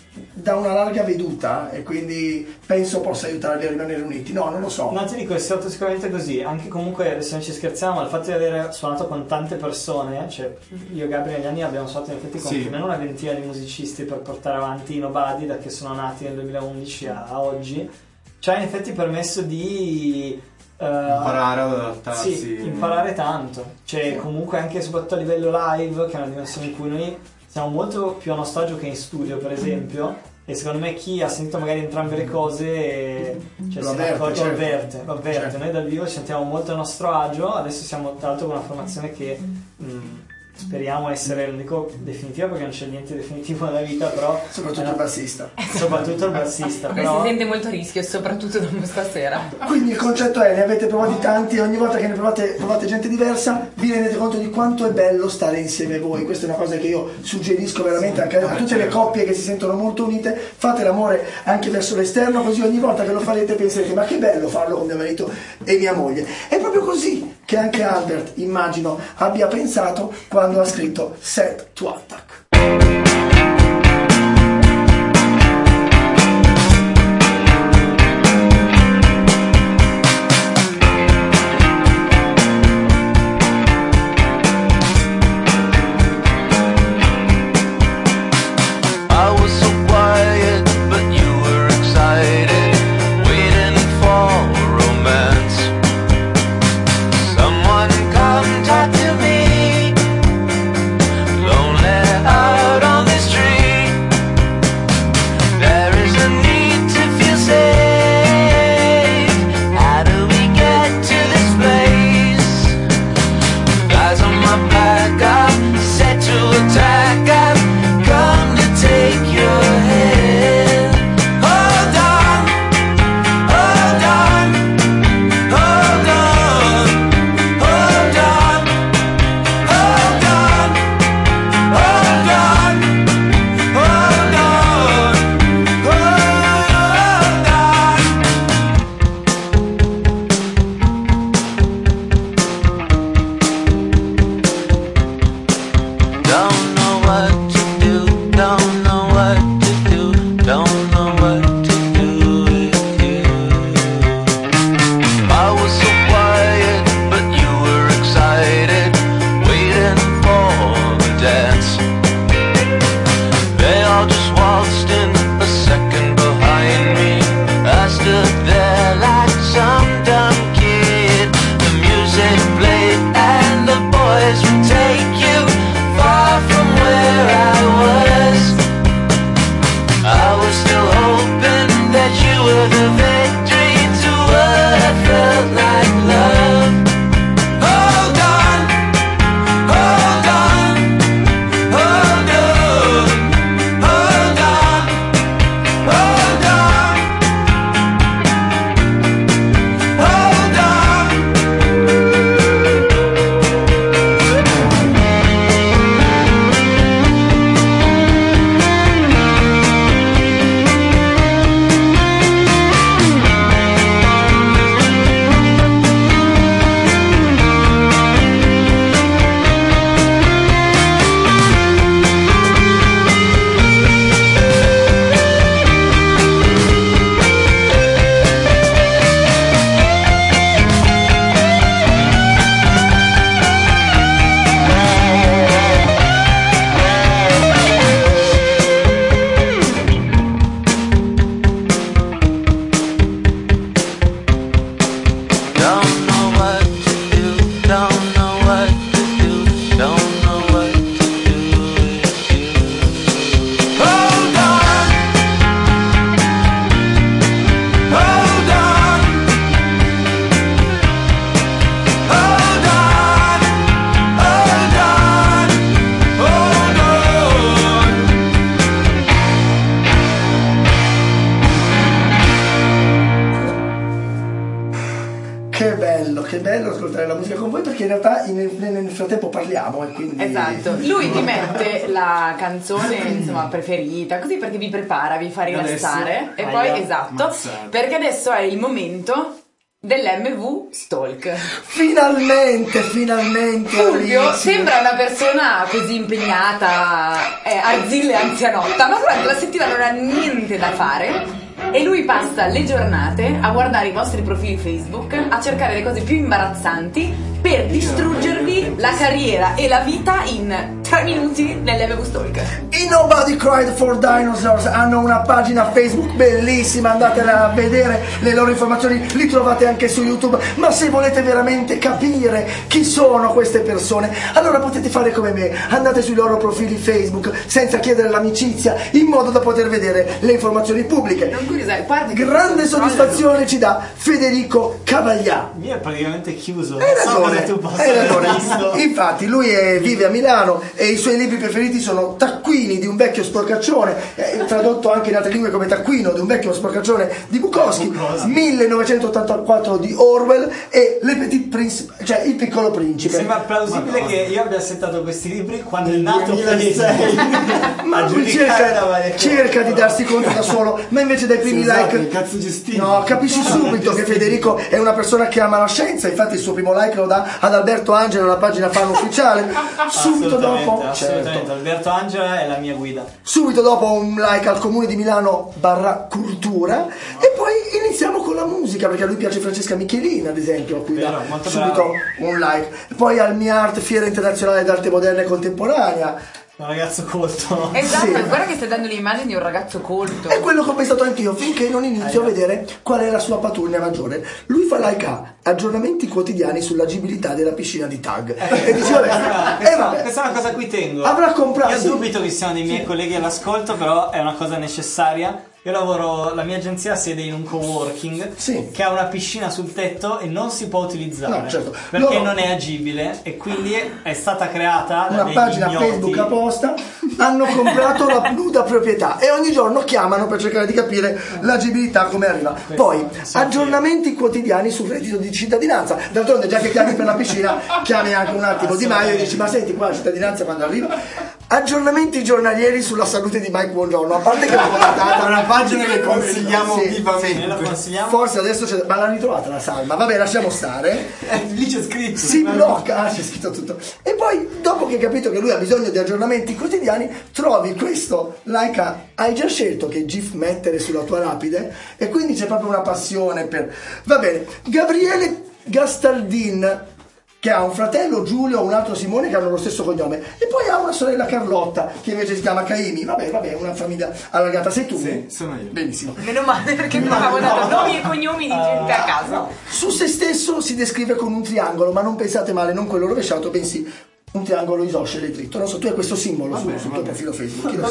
da una larga veduta e quindi penso possa aiutarli a rimanere uniti. No, non lo so. No, ti dico, è stato sicuramente così. Anche comunque, adesso non ci scherziamo, il fatto di aver suonato con tante persone, cioè io e Gabri negli anni abbiamo suonato in effetti con Sì. più o meno una ventina di musicisti per portare avanti i Nobody da che sono nati nel duemilaundici a, a oggi, ci ha in effetti permesso di uh, imparare ad adattarsi. sì, imparare tanto, cioè comunque anche soprattutto a livello live, che è una dimensione in cui noi siamo molto più a nostro agio che in studio, per esempio. E secondo me chi ha sentito magari entrambe le cose eh, cioè, Lo se ne avverte, accorge, certo. lo avverte, lo avverte. Certo. Noi dal vivo ci sentiamo molto a nostro agio. Adesso siamo tra l'altro con una formazione che mh, speriamo essere, non dico definitiva perché non c'è niente definitivo nella vita, però Soprattutto eh, il bassista. soprattutto il bassista Lui però si sente molto a rischio, soprattutto dopo stasera. Quindi il concetto è, ne avete provati tanti e ogni volta che ne provate, provate gente diversa vi rendete conto di quanto è bello stare insieme voi. Questa è una cosa che io suggerisco veramente anche a tutte le coppie che si sentono molto unite. Fate l'amore anche verso l'esterno, così ogni volta che lo farete penserete ma che bello farlo con mio marito e mia moglie. È proprio così che anche Albert, immagino, abbia pensato quando ha scritto Set to Attack. In realtà in, nel frattempo parliamo e quindi... Esatto, lui ti mette la canzone insomma preferita così perché vi prepara, vi fa rilassare e poi aia, esatto mazzate. perché adesso è il momento dell'M V Stalk. Finalmente, finalmente. Fulvio Alice. sembra una persona così impegnata, eh, arzilla e anzianotta, ma durante la settimana non ha niente da fare e lui passa le giornate a guardare i vostri profili Facebook, a cercare le cose più imbarazzanti per distruggervi la carriera e la vita in tre minuti nell'M V Stalk. I Nobody Cried for Dinosaurs hanno una pagina Facebook bellissima, andatela a vedere, le loro informazioni li trovate anche su YouTube, ma se volete veramente capire chi sono queste persone, allora potete fare come me, andate sui loro profili Facebook senza chiedere l'amicizia, in modo da poter vedere le informazioni pubbliche. Non curiosare, guardi che grande soddisfazione ci dà Federico Cavaglià. Mi è praticamente chiuso. Hai ragione, tu possa hai aver ragione. visto. Infatti lui è- vive a Milano e i suoi libri preferiti sono Taccuini di un vecchio sporcaccione, eh, tradotto anche in altre lingue come Taccuino di un vecchio sporcaccione di Bukowski, millenovecentottantaquattro di Orwell e Le Petit Prince, cioè Il piccolo principe. Sembra plausibile Madonna. che io abbia settato questi libri quando è nato duemilasei. Ma lui cerca, cerca di darsi conto da solo, ma invece dai primi Scusate, like cazzo gestito. no, capisci subito che Federico è una persona che ama la scienza, infatti il suo primo like lo dà ad Alberto Angela, la pagina fan ufficiale. Subito dopo, assolutamente. certo. Alberto Angela è la mia guida. Subito dopo un like al Comune di Milano barra cultura e poi iniziamo con la musica perché a lui piace Francesca Michelin ad esempio, a cui Vero, dà molto subito bravo. un like. Poi al MIART, Fiera Internazionale d'Arte Moderna e Contemporanea. Un ragazzo colto. Esatto, Sì. guarda che stai dando l'immagine di un ragazzo colto. È quello che ho pensato anch'io finché non inizio a vedere qual è la sua pattuglia maggiore. Lui fa like a aggiornamenti quotidiani sull'agibilità della piscina di Tag e dice vabbè, Allora, eh, questa, vabbè. questa è una cosa a cui tengo. Avrà comprato- Io sì. dubito che siano dei miei Sì. colleghi all'ascolto, però è una cosa necessaria. Io lavoro, la mia agenzia ha sede in un coworking Sì. che ha una piscina sul tetto e non si può utilizzare No, certo. perché Loro- non è agibile e quindi è stata creata da Una degli pagina ignoti. Facebook apposta, hanno comprato la nuda proprietà e ogni giorno chiamano per cercare di capire l'agibilità come arriva. Poi aggiornamenti quotidiani sul reddito di cittadinanza. D'altronde già che chiami per la piscina, chiami anche un attimo Di Maio e dici ma senti qua la cittadinanza quando arriva. Aggiornamenti giornalieri sulla salute di Mike Buongiorno, a parte che l'ho portata una pagina che consigliamo Sì, vivamente. sì. La consigliamo? Forse adesso c'è, ma l'ha ritrovata la salma. Vabbè, lasciamo stare. Eh, lì c'è scritto. Si blocca, ah, c'è scritto tutto. E poi, dopo che hai capito che lui ha bisogno di aggiornamenti quotidiani, trovi questo like a hai già scelto che GIF mettere sulla tua lapide e quindi c'è proprio una passione per. Va bene, Gabriele Gastaldin, che ha un fratello Giulio, un altro Simone che hanno lo stesso cognome e poi ha una sorella Carlotta che invece si chiama Caimi. Vabbè, vabbè, una famiglia allargata. Sei tu? Sì, sono io. Benissimo. Meno male perché mi avevo dato nomi e cognomi di gente a caso. Su se stesso si descrive con un triangolo, ma non pensate male, non quello rovesciato, bensì un triangolo isoscele dritto. Non so, tu hai questo simbolo su- sul tuo profilo Facebook, chi lo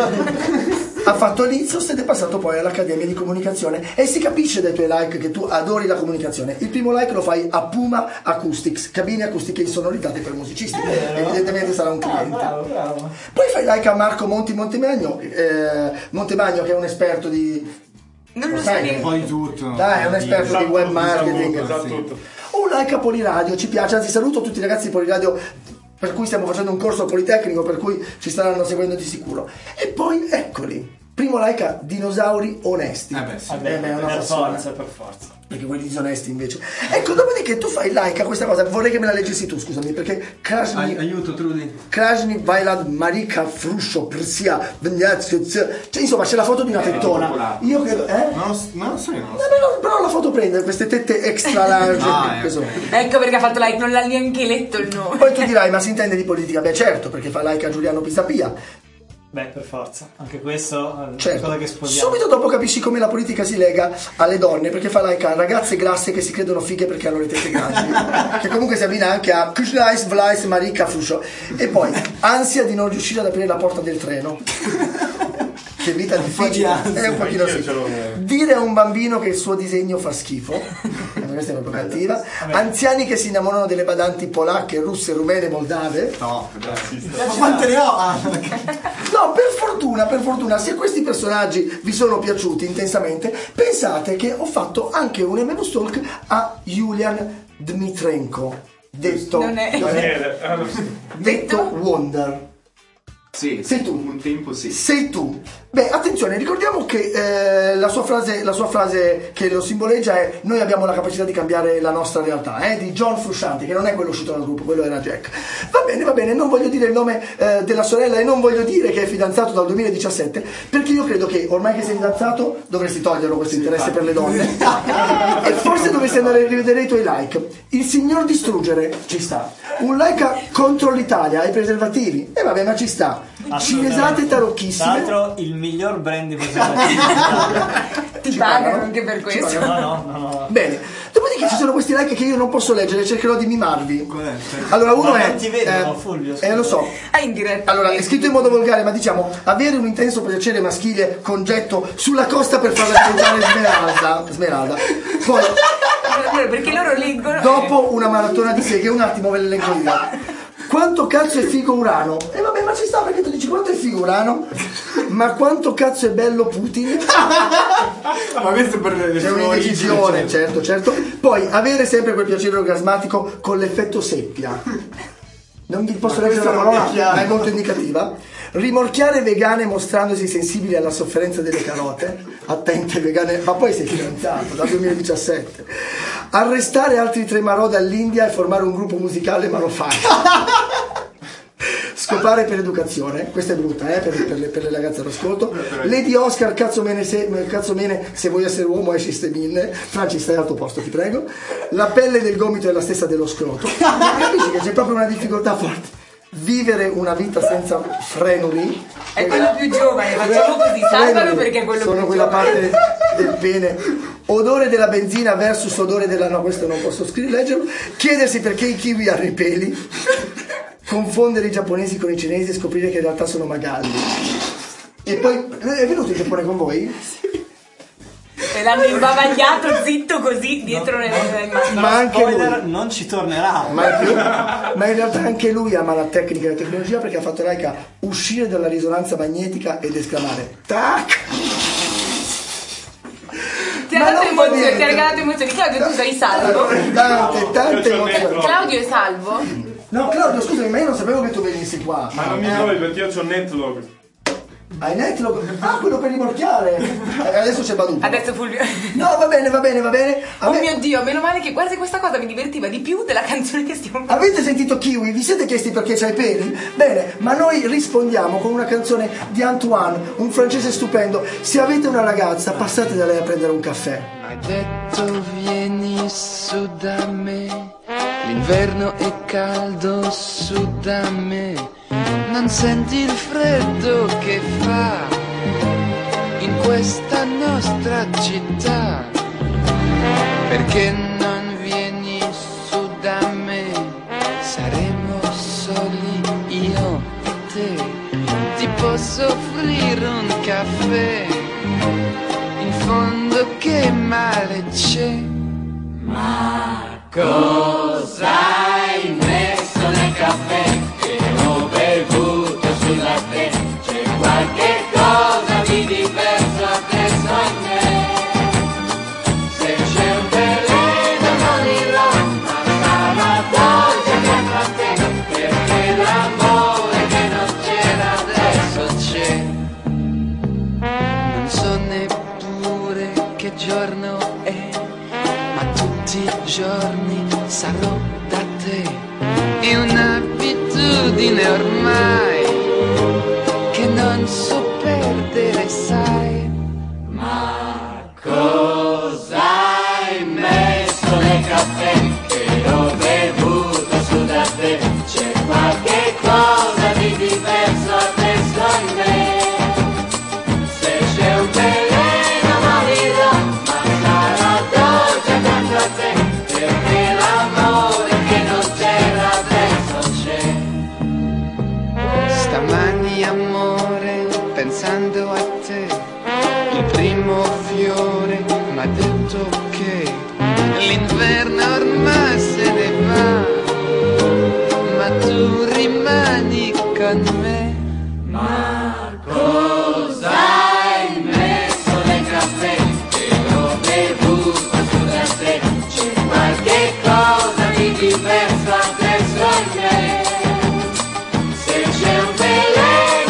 sa? Ha fatto l'Izos ed è passato poi all'Accademia di Comunicazione e si capisce dai tuoi like che tu adori la comunicazione. Il primo like lo fai a Puma Acoustics, cabine acustiche insonorizzate per musicisti. Evidentemente sarà un cliente. Bravo, bravo. Poi fai like a Marco Monti Montemagno, eh, Montemagno che è un esperto di. Non lo sai so che- neanche. Poi tutto. Dai, è un esperto di web marketing. Sa tutto. Un like a Poliradio, ci piace, anzi saluto tutti i ragazzi di Poliradio per cui stiamo facendo un corso politecnico, per cui ci staranno seguendo di sicuro. E poi eccoli, primo like a Dinosauri Onesti. Eh beh, sì. Vabbè, Eh beh, è una per passione. forza, per forza. Perché quelli disonesti invece. Ecco, dopodiché tu fai like a questa cosa, vorrei che me la leggessi tu, scusami, perché Krasny, Ai- aiuto, Trudy. Krasny Vailad Marika Fruscio Persia Vignazio, cioè insomma c'è la foto di una tettona. Io credo, eh? Non lo, non lo so, io non lo No, so. no, no, però la foto prende queste tette extra large. Ah, eh, questo. ok. Ecco perché ha fatto like, non l'ha neanche letto il nome. Poi tu dirai, ma si intende di politica? Beh certo, perché fa like a Giuliano Pisapia. Beh, per forza. Anche questo è una Certo. cosa che sposiamo. Subito dopo capisci come la politica si lega alle donne, perché fa like a ragazze grasse che si credono fighe perché hanno le tette grandi. Che comunque si abbina anche a Kuznais Vlais Marika Fruscio. E poi ansia di non riuscire ad aprire la porta del treno. Che vita difficile, è un pochino sì. Dire a un bambino che il suo disegno fa schifo, questa è proprio cattiva. Anziani che si innamorano delle badanti polacche, russe, rumene, moldave. No, ma quante ne ho? Ah, No, per fortuna, per fortuna, se questi personaggi vi sono piaciuti intensamente, pensate che ho fatto anche un M V Stalk a Julian Dmitrenko, detto, Non è- detto Wonder. Sì, sei tu. Un tempo sì. Sei tu. Beh, attenzione, ricordiamo che eh, la sua frase, la sua frase che lo simboleggia è: noi abbiamo la capacità di cambiare la nostra realtà, eh, di John Frusciante, che non è quello uscito dal gruppo, quello era Jack. Va bene, va bene, non voglio dire il nome eh, della sorella e non voglio dire che è fidanzato dal duemiladiciassette, perché io credo che ormai che sei fidanzato dovresti toglierlo questo interesse per le donne e forse dovresti andare a rivedere i tuoi like. Il signor Distruggere ci sta. Un like a- contro l'Italia ai preservativi. E eh, vabbè, ma ci sta. Cinesate tarocchissime. Tra l'altro il miglior brand di preservativi. Ti pagano anche per questo. No, no, no, no. Bene, dopodiché ci sono questi like che io non posso leggere, cercherò di mimarvi. Allora, uno Ma è. non ti vedono, eh, Fulvio, Eh, lo so. Ah, in diretta. Allora, è scritto in modo volgare, ma diciamo avere un intenso piacere maschile con getto sulla costa per farla diventare Smeralda. Smeralda. Poi, perché loro leggono. dopo una maratona di seghe, un attimo ve le leggo io. Quanto cazzo è figo Urano? E eh, vabbè, ma ci sta perché tu dici quanto è figo Urano? Ma quanto cazzo è bello Putin? Ma questo per le C'è un'indecisione, certo, certo. Poi avere sempre quel piacere orgasmatico con l'effetto seppia. Non vi posso Ma leggere la questo non parola, è chiaro. ma è molto indicativa. Rimorchiare vegane mostrandosi sensibili alla sofferenza delle carote. Attente vegane, ma poi sei fidanzato dal duemiladiciassette. Arrestare altri tre marò dall'India e formare un gruppo musicale ma lo fai. Scopare per educazione, questa è brutta eh, per, per, le, per le ragazze all'ascolto. Lady Oscar, cazzo mene, se, cazzo mene, se vuoi essere uomo esci steminne. Franci, stai al tuo posto, ti prego. La pelle del gomito è la stessa dello scroto. Capisci che c'è proprio una difficoltà forte. Vivere una vita senza frenuli. È quello più giovane, facciamo così, salvalo perché è quello sono più quella giovane. parte del pene. Odore della benzina versus odore della... no, questo non posso scrivere, leggerlo. Chiedersi perché i kiwi hanno i peli. Confondere i giapponesi con i cinesi e scoprire che in realtà sono magalli. E poi è venuto in Giappone con voi? E l'hanno imbavagliato zitto così dietro nel, nel Ma anche lui. Spoiler, non ci tornerà. Ma, in più- ma in realtà anche lui ama la tecnica e la tecnologia, perché ha fatto like a uscire dalla risonanza magnetica ed esclamare tac. Ti ha Ma dato non fa emozioni, ti niente. ha regalato emozioni. Claudio, tu sei salvo? Tante, tante emozioni. Claudio è salvo? No, Claudio, scusami, ma io non sapevo che tu venissi qua. Ma non mi vuoi perché io c'ho Netlog. Hai Netlog? Ah, quello per rimorchiare. Eh, Adesso c'è Baduto. Adesso Fulvio. No, va bene, va bene, va bene. A Oh me- mio Dio, meno male che quasi questa cosa mi divertiva di più della canzone che stiamo facendo. Avete sentito Kiwi? Vi siete chiesti perché c'ha i peli? Bene, ma noi rispondiamo con una canzone di Antoine, un francese stupendo. Se avete una ragazza, passate da lei a prendere un caffè. M'hai detto vieni su da me, l'inverno è caldo su da me, non senti il freddo che fa in questa nostra città, perché non vieni su da me, saremo soli io e te, ti posso offrire un caffè, in fondo che male c'è. Ma cosa hai messo nel caffè che ho bevuto sulla te? C'è qualche cosa di diverso adesso in me. Se c'è un veleno non dirò, ma sarà dolce accanto a te, perché l'amore che non c'era adesso c'è. Non so neppure che giorno è, ma tutti i giorni sarò da te. È un'abitudine ormai che non so perdere, sai. Ma cosa hai messo nel caffè che ho bevuto su da te? C'è qualche cosa di diverso adesso in me. Se c'è un veleno morirò, ma sarà dolce accanto a te, perché l'amore che non c'era adesso c'è. Stamani amore, pensando a te, il primo fiore m'ha detto che l'inverno ormai se ne va, ma tu rimani con me. Ma cosa hai messo nel caffè che ho bevuto su da te? C'è qualche cosa di diverso adesso in me. Se c'è un veleno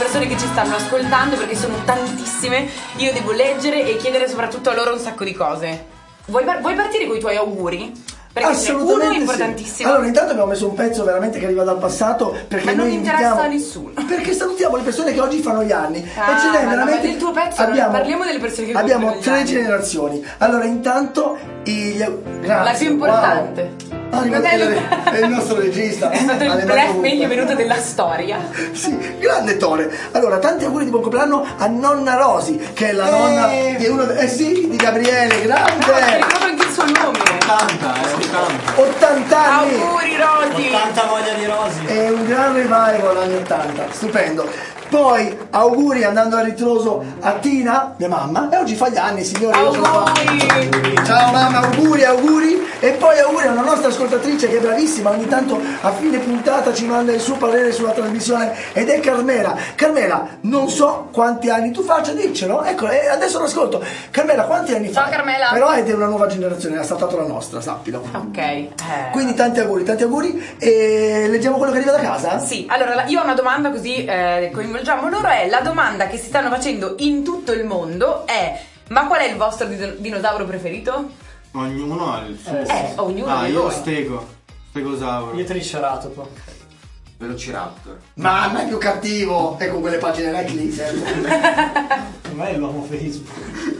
persone che ci stanno ascoltando, perché sono tantissime. Io devo leggere e chiedere soprattutto a loro un sacco di cose. Vuoi, vuoi partire con i tuoi auguri? Perché ce n'è uno importantissimo. Sì. Allora, intanto abbiamo messo un pezzo veramente che arriva dal passato, perché ma non noi interessa invitiamo, a nessuno. Perché salutiamo le persone che oggi fanno gli anni. Ah, e ce n'è ma veramente. no, ma del tuo pezzo abbiamo, non parliamo delle persone che abbiamo compiono gli tre anni. generazioni. Allora, intanto i, grazie, la più importante. Wow. Ah, è il nostro regista. È stato il ref meglio venuto della storia. Sì, grande Tore. Allora, tanti auguri di buon compleanno a nonna Rosi, che è la nonna di uno de- eh sì, di Gabriele, grande. No, ti ricordo anche il suo nome. ottanta, eh, ottanta. ottanta anni. Auguri Rosi. ottanta voglia di Rosi. È un gran revival anni ottanta, stupendo. Poi auguri andando a ritroso a Tina, mia mamma, e oggi fa gli anni, signori. Auguri. Ciao mamma, auguri, auguri. E poi auguri a una nostra ascoltatrice che è bravissima, ogni tanto a fine puntata ci manda il suo parere sulla trasmissione, ed è Carmela. Carmela, non so quanti anni tu faccia, diccelo. Ecco, e adesso l'ascolto. Carmela, quanti anni fa? Ciao Carmela. Però è di una nuova generazione, ha saltato la nostra, sappilo. Ok. Eh. Quindi tanti auguri, tanti auguri. E leggiamo quello che arriva da casa? Sì, allora io ho una domanda, così eh, coinvolgiamo loro. È la domanda che si stanno facendo in tutto il mondo è: ma qual è il vostro di- dinosauro preferito? Ognuno ha il suo. Eh, ognuno Ah, di io voi. stego. Stegosauro. Io Triceratopo. Velociraptor. Ma a me è più cattivo. Ecco quelle pagine like lì sempre. Ma è l'uomo Facebook.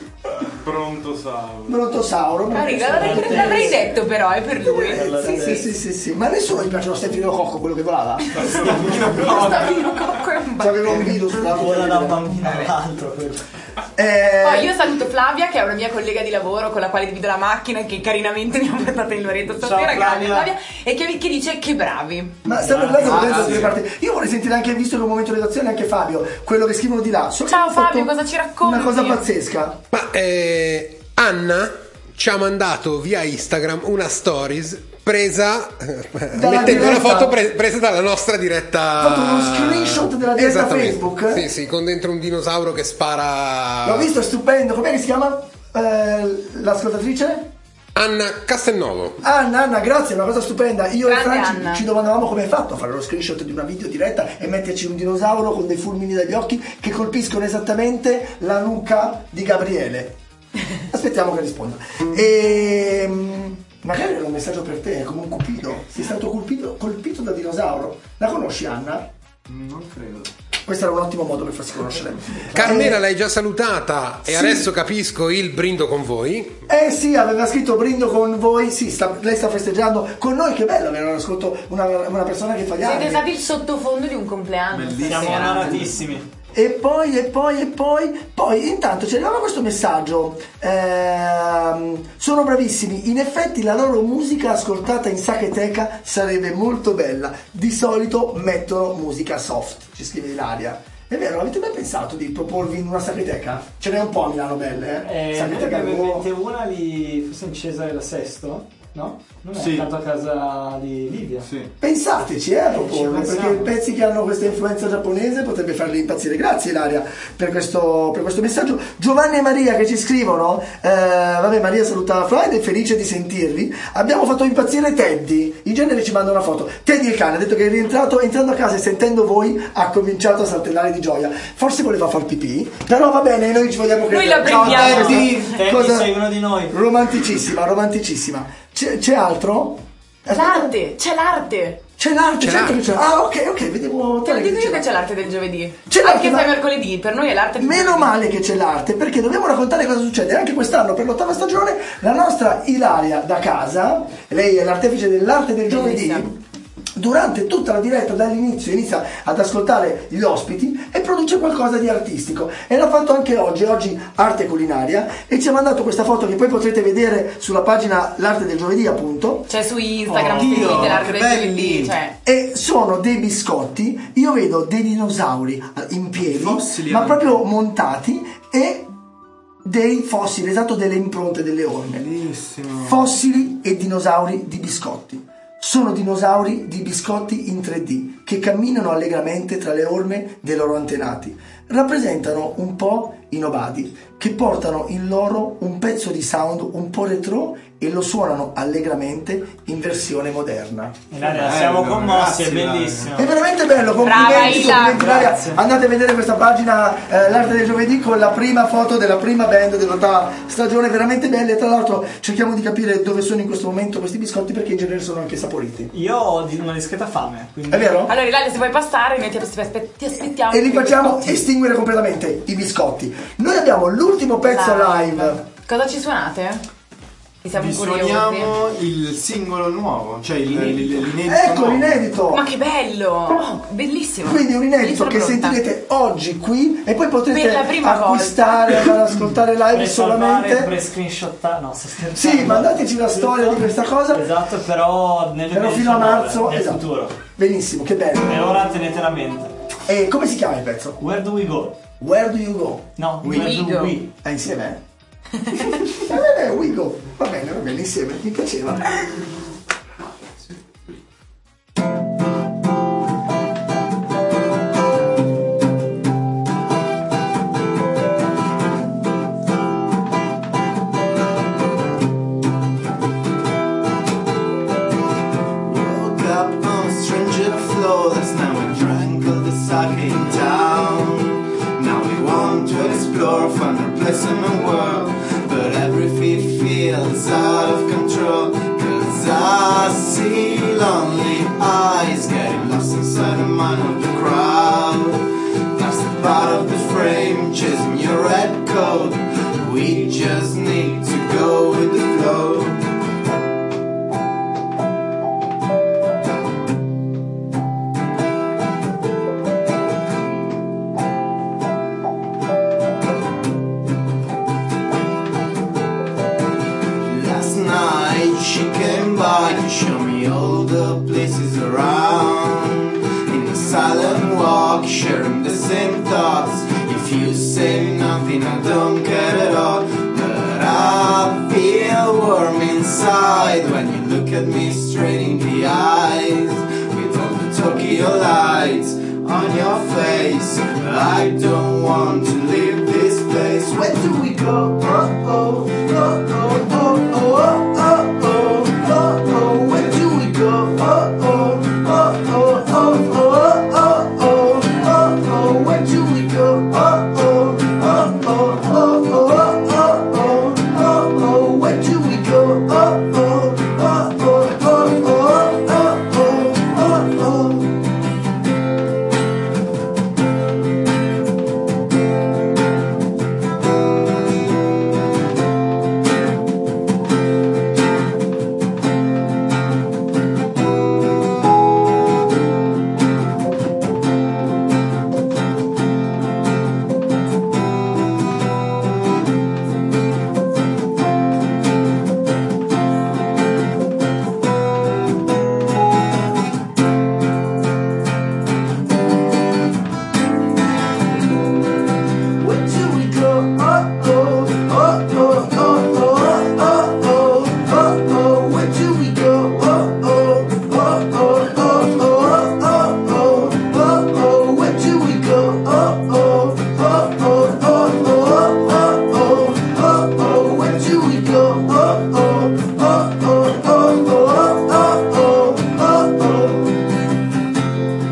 Prontosauro. Brontosauro. Carica, l'avrei, l'avrei detto però, è per lui. Sì, sì, sì, sì, sì. Ma a nessuno gli piace lo Stefano Cocco, quello che volava? Stavino Cocco è un C'aveva un video sulla Vola da un bambino all'altro. quello. Eh, Poi io saluto Flavia, che è una mia collega di lavoro con la quale divido la macchina e che carinamente mi ha portato in Loreto stasera. Ciao, Grande Flavia. Flavia. E che, che dice che bravi. ma sta parlando Ah, di sì. delle parti. Io vorrei sentire anche, visto che è un momento di redazione, anche Fabio, quello che scrivono di là. So che Ciao hanno fatto Fabio, cosa ci racconti? Una cosa pazzesca. Ma eh, Anna ci ha mandato via Instagram una stories presa mettendo una diretta. foto pre- presa dalla nostra diretta. Ha fatto uno screenshot della diretta Esattamente. Facebook. Sì, sì, con dentro un dinosauro che spara. L'ho visto, è stupendo. Com'è che si chiama eh, l'ascoltatrice? Anna Castelnuovo. Anna, Anna, grazie, è una cosa stupenda. Io Grande e Franci Anna. ci domandavamo come hai fatto a fare lo screenshot di una video diretta e metterci un dinosauro con dei fulmini dagli occhi che colpiscono esattamente la nuca di Gabriele. Aspettiamo che risponda. E magari era un messaggio per te, come un cupido. Sei stato colpito, colpito da dinosauro. La conosci, Anna? Non credo. Questo era un ottimo modo per farsi conoscere. Carmela Eh, l'hai già salutata e sì. adesso capisco il brindo con voi. Eh sì, aveva scritto brindo con voi. Sì, sta- lei sta festeggiando con noi. Che bello avere ascolto una, una persona che fa gli Siete anni. stati il sottofondo di un compleanno. Siamo stasera. onoratissimi. E poi, e poi, e poi, poi intanto ci arrivava questo messaggio. Ehm, sono bravissimi. In effetti la loro musica ascoltata in sacheteca sarebbe molto bella. Di solito mettono musica soft, ci scrive Ilaria. È vero, avete mai pensato di proporvi in una sacheteca? Ce n'è un po' a Milano belle, eh? Eh, Sacheteca ne nuova. avete una lì, forse in Cesare da Sesto, no? Non è Sì. andato a casa di Livia. Sì. Pensateci eh, a proporlo, Ci perché pensiamo. pezzi che hanno questa influenza giapponese potrebbe farli impazzire. Grazie Ilaria per questo, per questo messaggio. Giovanni e Maria che ci scrivono, eh, vabbè, Maria saluta Fra ed è felice di sentirvi. Abbiamo fatto impazzire Teddy, in genere ci manda una foto. Teddy il cane ha detto che è rientrato, entrando a casa e sentendo voi ha cominciato a saltellare di gioia. Forse voleva far pipì, però va bene, noi ci vogliamo Noi credere. la Ciao, prendiamo. Teddy. Teddy, Cosa- sei uno di noi. Romanticissima, romanticissima. C'è, c'è altro? L'arte, c'è l'arte. C'è l'arte, C'è certo l'arte. che c'è. Ah, ok, ok, vedevo. Te lo dico io diceva. che c'è l'arte del giovedì. C'è l'arte, Anche ma- se è mercoledì, per noi è l'arte del Meno giovedì. male che c'è l'arte, perché dobbiamo raccontare cosa succede. Anche quest'anno, per l'ottava stagione, la nostra Ilaria da casa, lei è l'artefice dell'arte del giovedì. Bellissima. Durante tutta la diretta dall'inizio inizia ad ascoltare gli ospiti e produce qualcosa di artistico, e l'ha fatto anche oggi, oggi arte culinaria, e ci ha mandato questa foto che poi potrete vedere sulla pagina L'arte del giovedì, appunto. C'è su Instagram, Oh, su Dio, Twitter, l'arte che del belli. giovedì, cioè. E sono dei biscotti, io vedo dei dinosauri in piedi, Fossili ma anche. proprio montati, e dei fossili, esatto, delle impronte delle orme. Bellissimo. Fossili e dinosauri di biscotti. Sono dinosauri di biscotti in tre D. che camminano allegramente tra le orme dei loro antenati. Rappresentano un po' i Nobody, che portano in loro un pezzo di sound un po' retro e lo suonano allegramente in versione moderna. Ilaria, siamo commossi, è bellissimo. È veramente bello, Brava, complimenti, Ila. complimenti Ilaria. Grazie. Andate a vedere questa pagina, eh, l'arte del giovedì, con la prima foto della prima band dell'ottava stagione, veramente belle. Tra l'altro cerchiamo di capire dove sono in questo momento questi biscotti, perché in genere sono anche saporiti. Io ho di- una discreta fame, quindi... È vero? Allora Ilaria, se vuoi passare noi ti, aspe- ti aspettiamo. E li con i facciamo biscotti. estinguere completamente i biscotti. Noi abbiamo l'ultimo pezzo live. Cosa ci suonate? Che siamo Vi curiosi. suoniamo il singolo nuovo, cioè il, il- l'inedito Ecco nuovo. l'inedito. Ma che bello! Oh, bellissimo. Quindi un inedito Io che sono pronta. sentirete oggi qui e poi potrete Per la prima acquistare, andare ad ascoltare live Pre-salvare, solamente. pre-screenshottare, no, sto scherzando. Sì, mandateci la storia di questa cosa. Esatto, però nel Però fino a duemiladiciannove, marzo, nel esatto. futuro. Benissimo, che bello. E ora tenetela a mente. E come si chiama il pezzo? Where do we go? Where do you go? No, We where do go. we? È insieme? Eh, eh, we go. Va bene, va bene, insieme, mi piaceva. Woke up on a stranger floor. Last night we drank all the sake in town. Now we want to explore, find a place in the world, but everything feels out of control. Cause I see lonely eyes getting lost inside the mind of the crowd. That's the part of the frame chasing your red coat. We just need to go with the flow. Last night she came by to show me all the places around. In a silent walk, sharing the same thoughts. If you say nothing, I don't care at all. But I feel warm inside when you look at me straight in the eyes. With all the Tokyo lights on your face, I don't want to leave this place. Where do we go? Oh oh, oh oh, oh oh, oh oh, oh oh. Where do we go? Oh oh, oh oh, oh oh, oh oh, oh oh. Where do we go? Oh oh, oh oh, oh oh, oh oh, oh oh. Where do we go? Oh oh, oh oh, oh oh, oh oh, oh oh. Where do we go? Oh oh, oh oh, oh oh, oh oh, oh oh. Where do we go? Oh oh, oh oh, oh oh, oh oh, oh oh. Where do we go? Oh oh, oh oh, oh oh, oh oh, oh oh. Where do we go? Oh oh, oh oh, oh oh, oh oh, oh oh.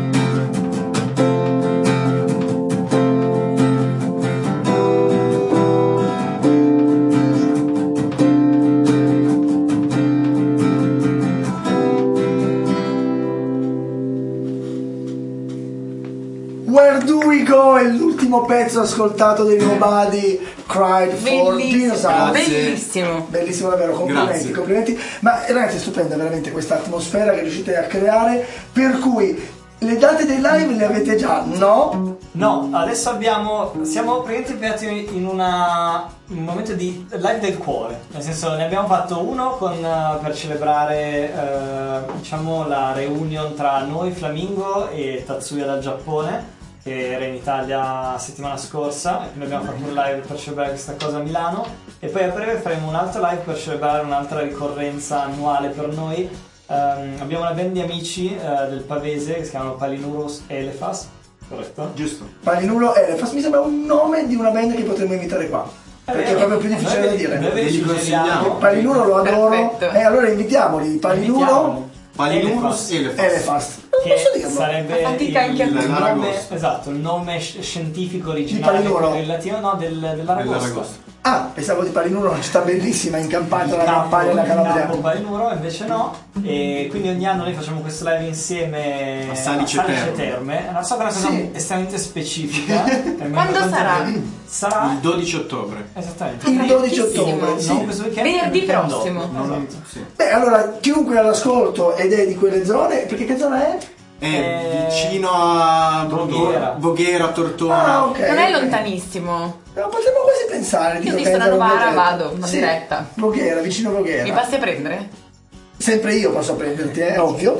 Where do we go? È l'ultimo pezzo ascoltato dei Nobody Cried for Bellissimo, Dinosaurs. bellissimo. Bellissimo davvero, complimenti, Grazie. complimenti. Ma è veramente stupenda veramente questa atmosfera che riuscite a creare, per cui le date dei live le avete già, no? No, adesso abbiamo. Siamo praticamente impegnati in una, un momento di live del cuore. Nel senso, ne abbiamo fatto uno con, eh, per celebrare eh, diciamo la reunion tra noi, Flamingo, e Tatsuya dal Giappone, che era in Italia la settimana scorsa, e quindi abbiamo fatto un live per celebrare questa cosa a Milano. E poi a breve faremo un altro live per celebrare un'altra ricorrenza annuale per noi, ehm, abbiamo una band di amici eh, del Pavese che si chiamano Palinuros Elefas, corretto? Giusto. Palinuro Elefas mi sembra un nome di una band che potremmo invitare qua. Perché è proprio più difficile da dire. Noi ci consigliamo. Palinuro lo adoro. Perfetto. E allora invitiamoli. Palinuro Palinurus Elefas. Elefas. Non posso Che dirlo. sarebbe Fa fatica il, anche a il dirlo. nome, esatto, il nome sci- scientifico originale, Palinuro. quello in latino, no, del, dell'aragosta. Dell'aragosta. Ah, pensavo di Palinuro, una città bellissima in campagna, Il la campagna della campo, il Calabria. campo Palinuro, invece no, e quindi ogni anno noi facciamo questo live insieme A Salice Terme. Terme. Non so che è una cosa Sì. estremamente specifica. che mi Quando racconta sarà? bene. Sarà Il dodici ottobre. esattamente Il dodici Prestissimo. ottobre, non sì. questo weekend, Venerdì il weekend prossimo. dopo. Non- Esatto. sì. Beh, allora, chiunque è all'ascolto ed è di quelle zone, perché che zona è? È Eh, vicino a Voghera. Voghera, Tortona. Ah, ok. Non è ok. lontanissimo. No, potremmo quasi pensare di Io ho giocare visto la in Novara, diretta. vado, ma Sì, diretta. Voghera, vicino Voghera. Mi passi a prendere? Sempre io posso prenderti, è ovvio.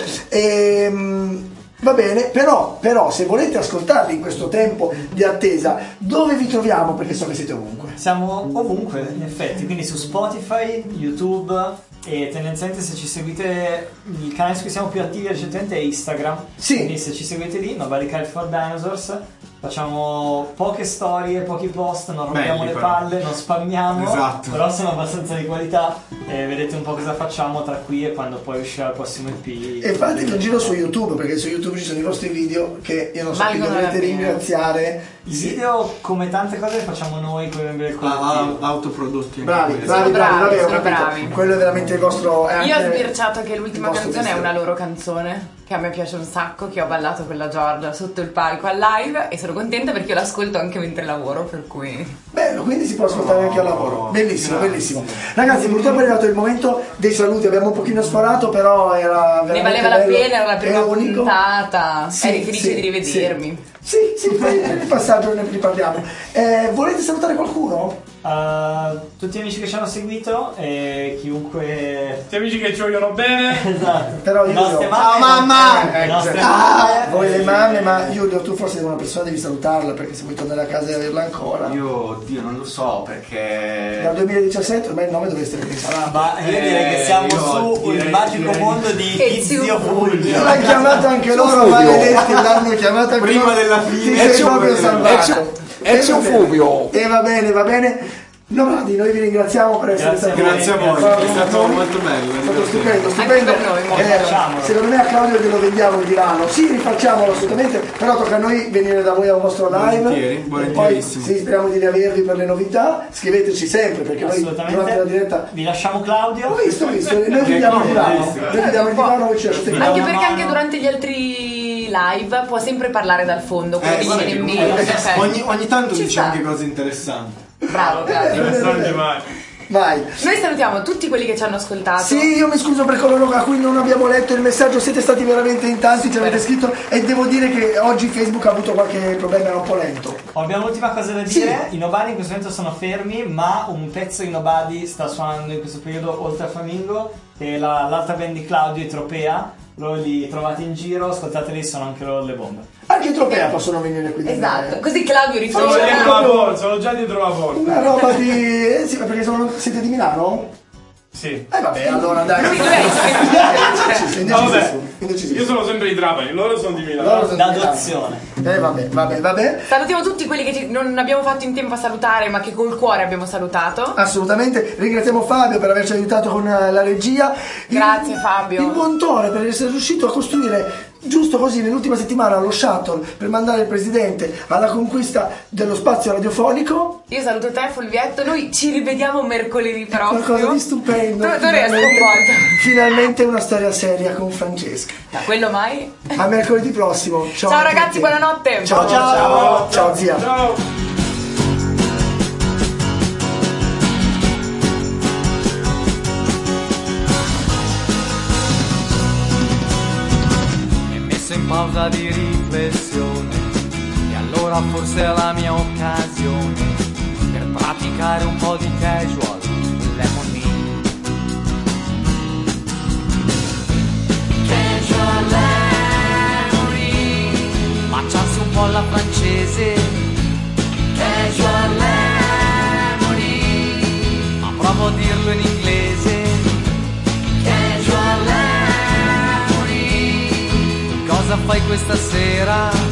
Ehm, va bene, però, però se volete ascoltarli in questo tempo di attesa, dove vi troviamo? Perché so che siete ovunque. Siamo ovunque, in effetti, quindi su Spotify, YouTube e tendenzialmente se ci seguite il canale su cui siamo più attivi recentemente è Instagram. Sì. Quindi se ci seguite lì, Nobody Cared for Dinosaurs, facciamo poche storie, pochi post, non rompiamo Belli, le però. palle, non spammiamo, Esatto. però sono abbastanza di qualità e vedete un po' cosa facciamo tra qui e quando poi uscirà il prossimo E P. E fatevi un giro su YouTube, perché su YouTube ci sono i vostri video che io non so chi Valgono dovrete la pena. ringraziare. Il video, come tante cose, le facciamo noi come membri del Ah, collettivo. ah, autoprodotti. anche Bravi, quelli. bravi, bravi, bravi, vabbè, ho sono capito. bravi. Quello è veramente il vostro. È Io ho anche sbirciato che il l'ultima vostro canzone è mestiere. una loro canzone che a me piace un sacco, che ho ballato con la Giorgia sotto il palco al live e sono contenta perché io l'ascolto anche mentre lavoro, per cui Bello, quindi si può ascoltare anche al lavoro. Bellissimo, grazie. bellissimo. Ragazzi, purtroppo è arrivato il momento dei saluti. Abbiamo un pochino sforato, però era ne veramente valeva la bello pena, era la prima e unico. puntata. Sì, Eri felice sì, di rivedermi. Sì, sì, poi nel passaggio ne riparliamo. Eh, volete salutare qualcuno? Uh, tutti gli amici che ci hanno seguito e chiunque. Tutti amici che ci vogliono bene. Esatto. Però Le io nostre io- mamme. Ciao, mamma! Le Eh, nostre ah, mamme. voi le mamme, ma Giulio, tu forse sei una persona, devi salutarla perché se vuoi tornare a casa e averla ancora. Io, oddio, non lo so perché. Dal duemiladiciassette ormai il nome dovreste aver imparato. Ma io direi che siamo io su direi- il magico direi- mondo di Ezio Ezio Fulvio. L'hanno chiamato anche loro, maledetti, l'hanno chiamato anche Prima loro. della Ti fine. sei Ezio- proprio salvato. Ezio- E Ezio va bene. Fulvio. E va bene, va bene. Novadi, noi vi ringraziamo per essere Grazie a stati voi. Grazie a voi, Grazie è stato molto bello. È stato stupendo, Anche stupendo. per noi, mo. Eh, Facciamolo. secondo me a Claudio glielo vendiamo il divano. Sì, rifacciamolo assolutamente, però tocca a noi venire da voi al vostro live. Volentieri, E poi volentierissimo. sì, speriamo di riavervi per le novità. Scriveteci sempre perché noi durante la Assolutamente. diretta. Vi lasciamo Claudio. Ho visto, ho visto, noi vi diamo il divano. Noi vi diamo il divano, voi ci lasciate Vi qui. Anche una perché mano. anche durante gli altri live può sempre parlare dal fondo, quello Eh, che gli sì, viene in comunque, mente. cioè. ogni, ogni tanto Ci diciamo sta. anche cose interessanti. Bravo, Claudio. Interessanti mai. Vai. Noi salutiamo tutti quelli che ci hanno ascoltato. Sì, io mi scuso per coloro a cui non abbiamo letto il messaggio, siete stati veramente in tanti, ci avete scritto e devo dire che oggi Facebook ha avuto qualche problema, era un po' lento. Abbiamo l'ultima cosa da Sì. dire. I Nobody in questo momento sono fermi, ma un pezzo di Nobody sta suonando in questo periodo oltre a Flamingo, che è la- l'altra band di Claudio, i Tropea. Loro li trovate in giro, ascoltateli, sono anche loro le bombe. Anche i Tropea possono venire qui da me. Esatto, così Claudio Sono dietro ritorna. la porta, sono già dietro la porta. Una roba di... eh, sì, perché sono... siete di Milano? Sì. Eh vabbè, allora dai. Lui dov'è? Indecisissimo, No, vabbè. indecisissimo, indecisissimo. Io sono sempre di Trapani, loro sono di Milano. Loro sono di Milano. D'adozione. Eh vabbè, vabbè, vabbè. Salutiamo tutti quelli che ci- non abbiamo fatto in tempo a salutare, ma che col cuore abbiamo salutato. Assolutamente, ringraziamo Fabio per averci aiutato con eh, la regia. Il- Grazie, Fabio. Il buon Tore per essere riuscito a costruire giusto così nell'ultima settimana lo shuttle per mandare il presidente alla conquista dello spazio radiofonico. Io saluto te, Fulvietto. Noi ci rivediamo mercoledì prossimo. Qualcosa di stupendo. Tu, tu eri Finalmente- sconvolto. Finalmente una storia seria con Francesca. Da quello mai? A mercoledì prossimo. Ciao, Ciao a ragazzi, tutti. buonanotte. Ciao, ciao, ciao, ciao zia. Ciao. Mi hai messo in pausa di riflessione e allora forse è la mia occasione per praticare un po' di casual lemonade. Casual lemonade, baciarsi un po' alla francese. Casual lemonade, ma provo a dirlo in inglese. Casual lemonade, fai questa sera?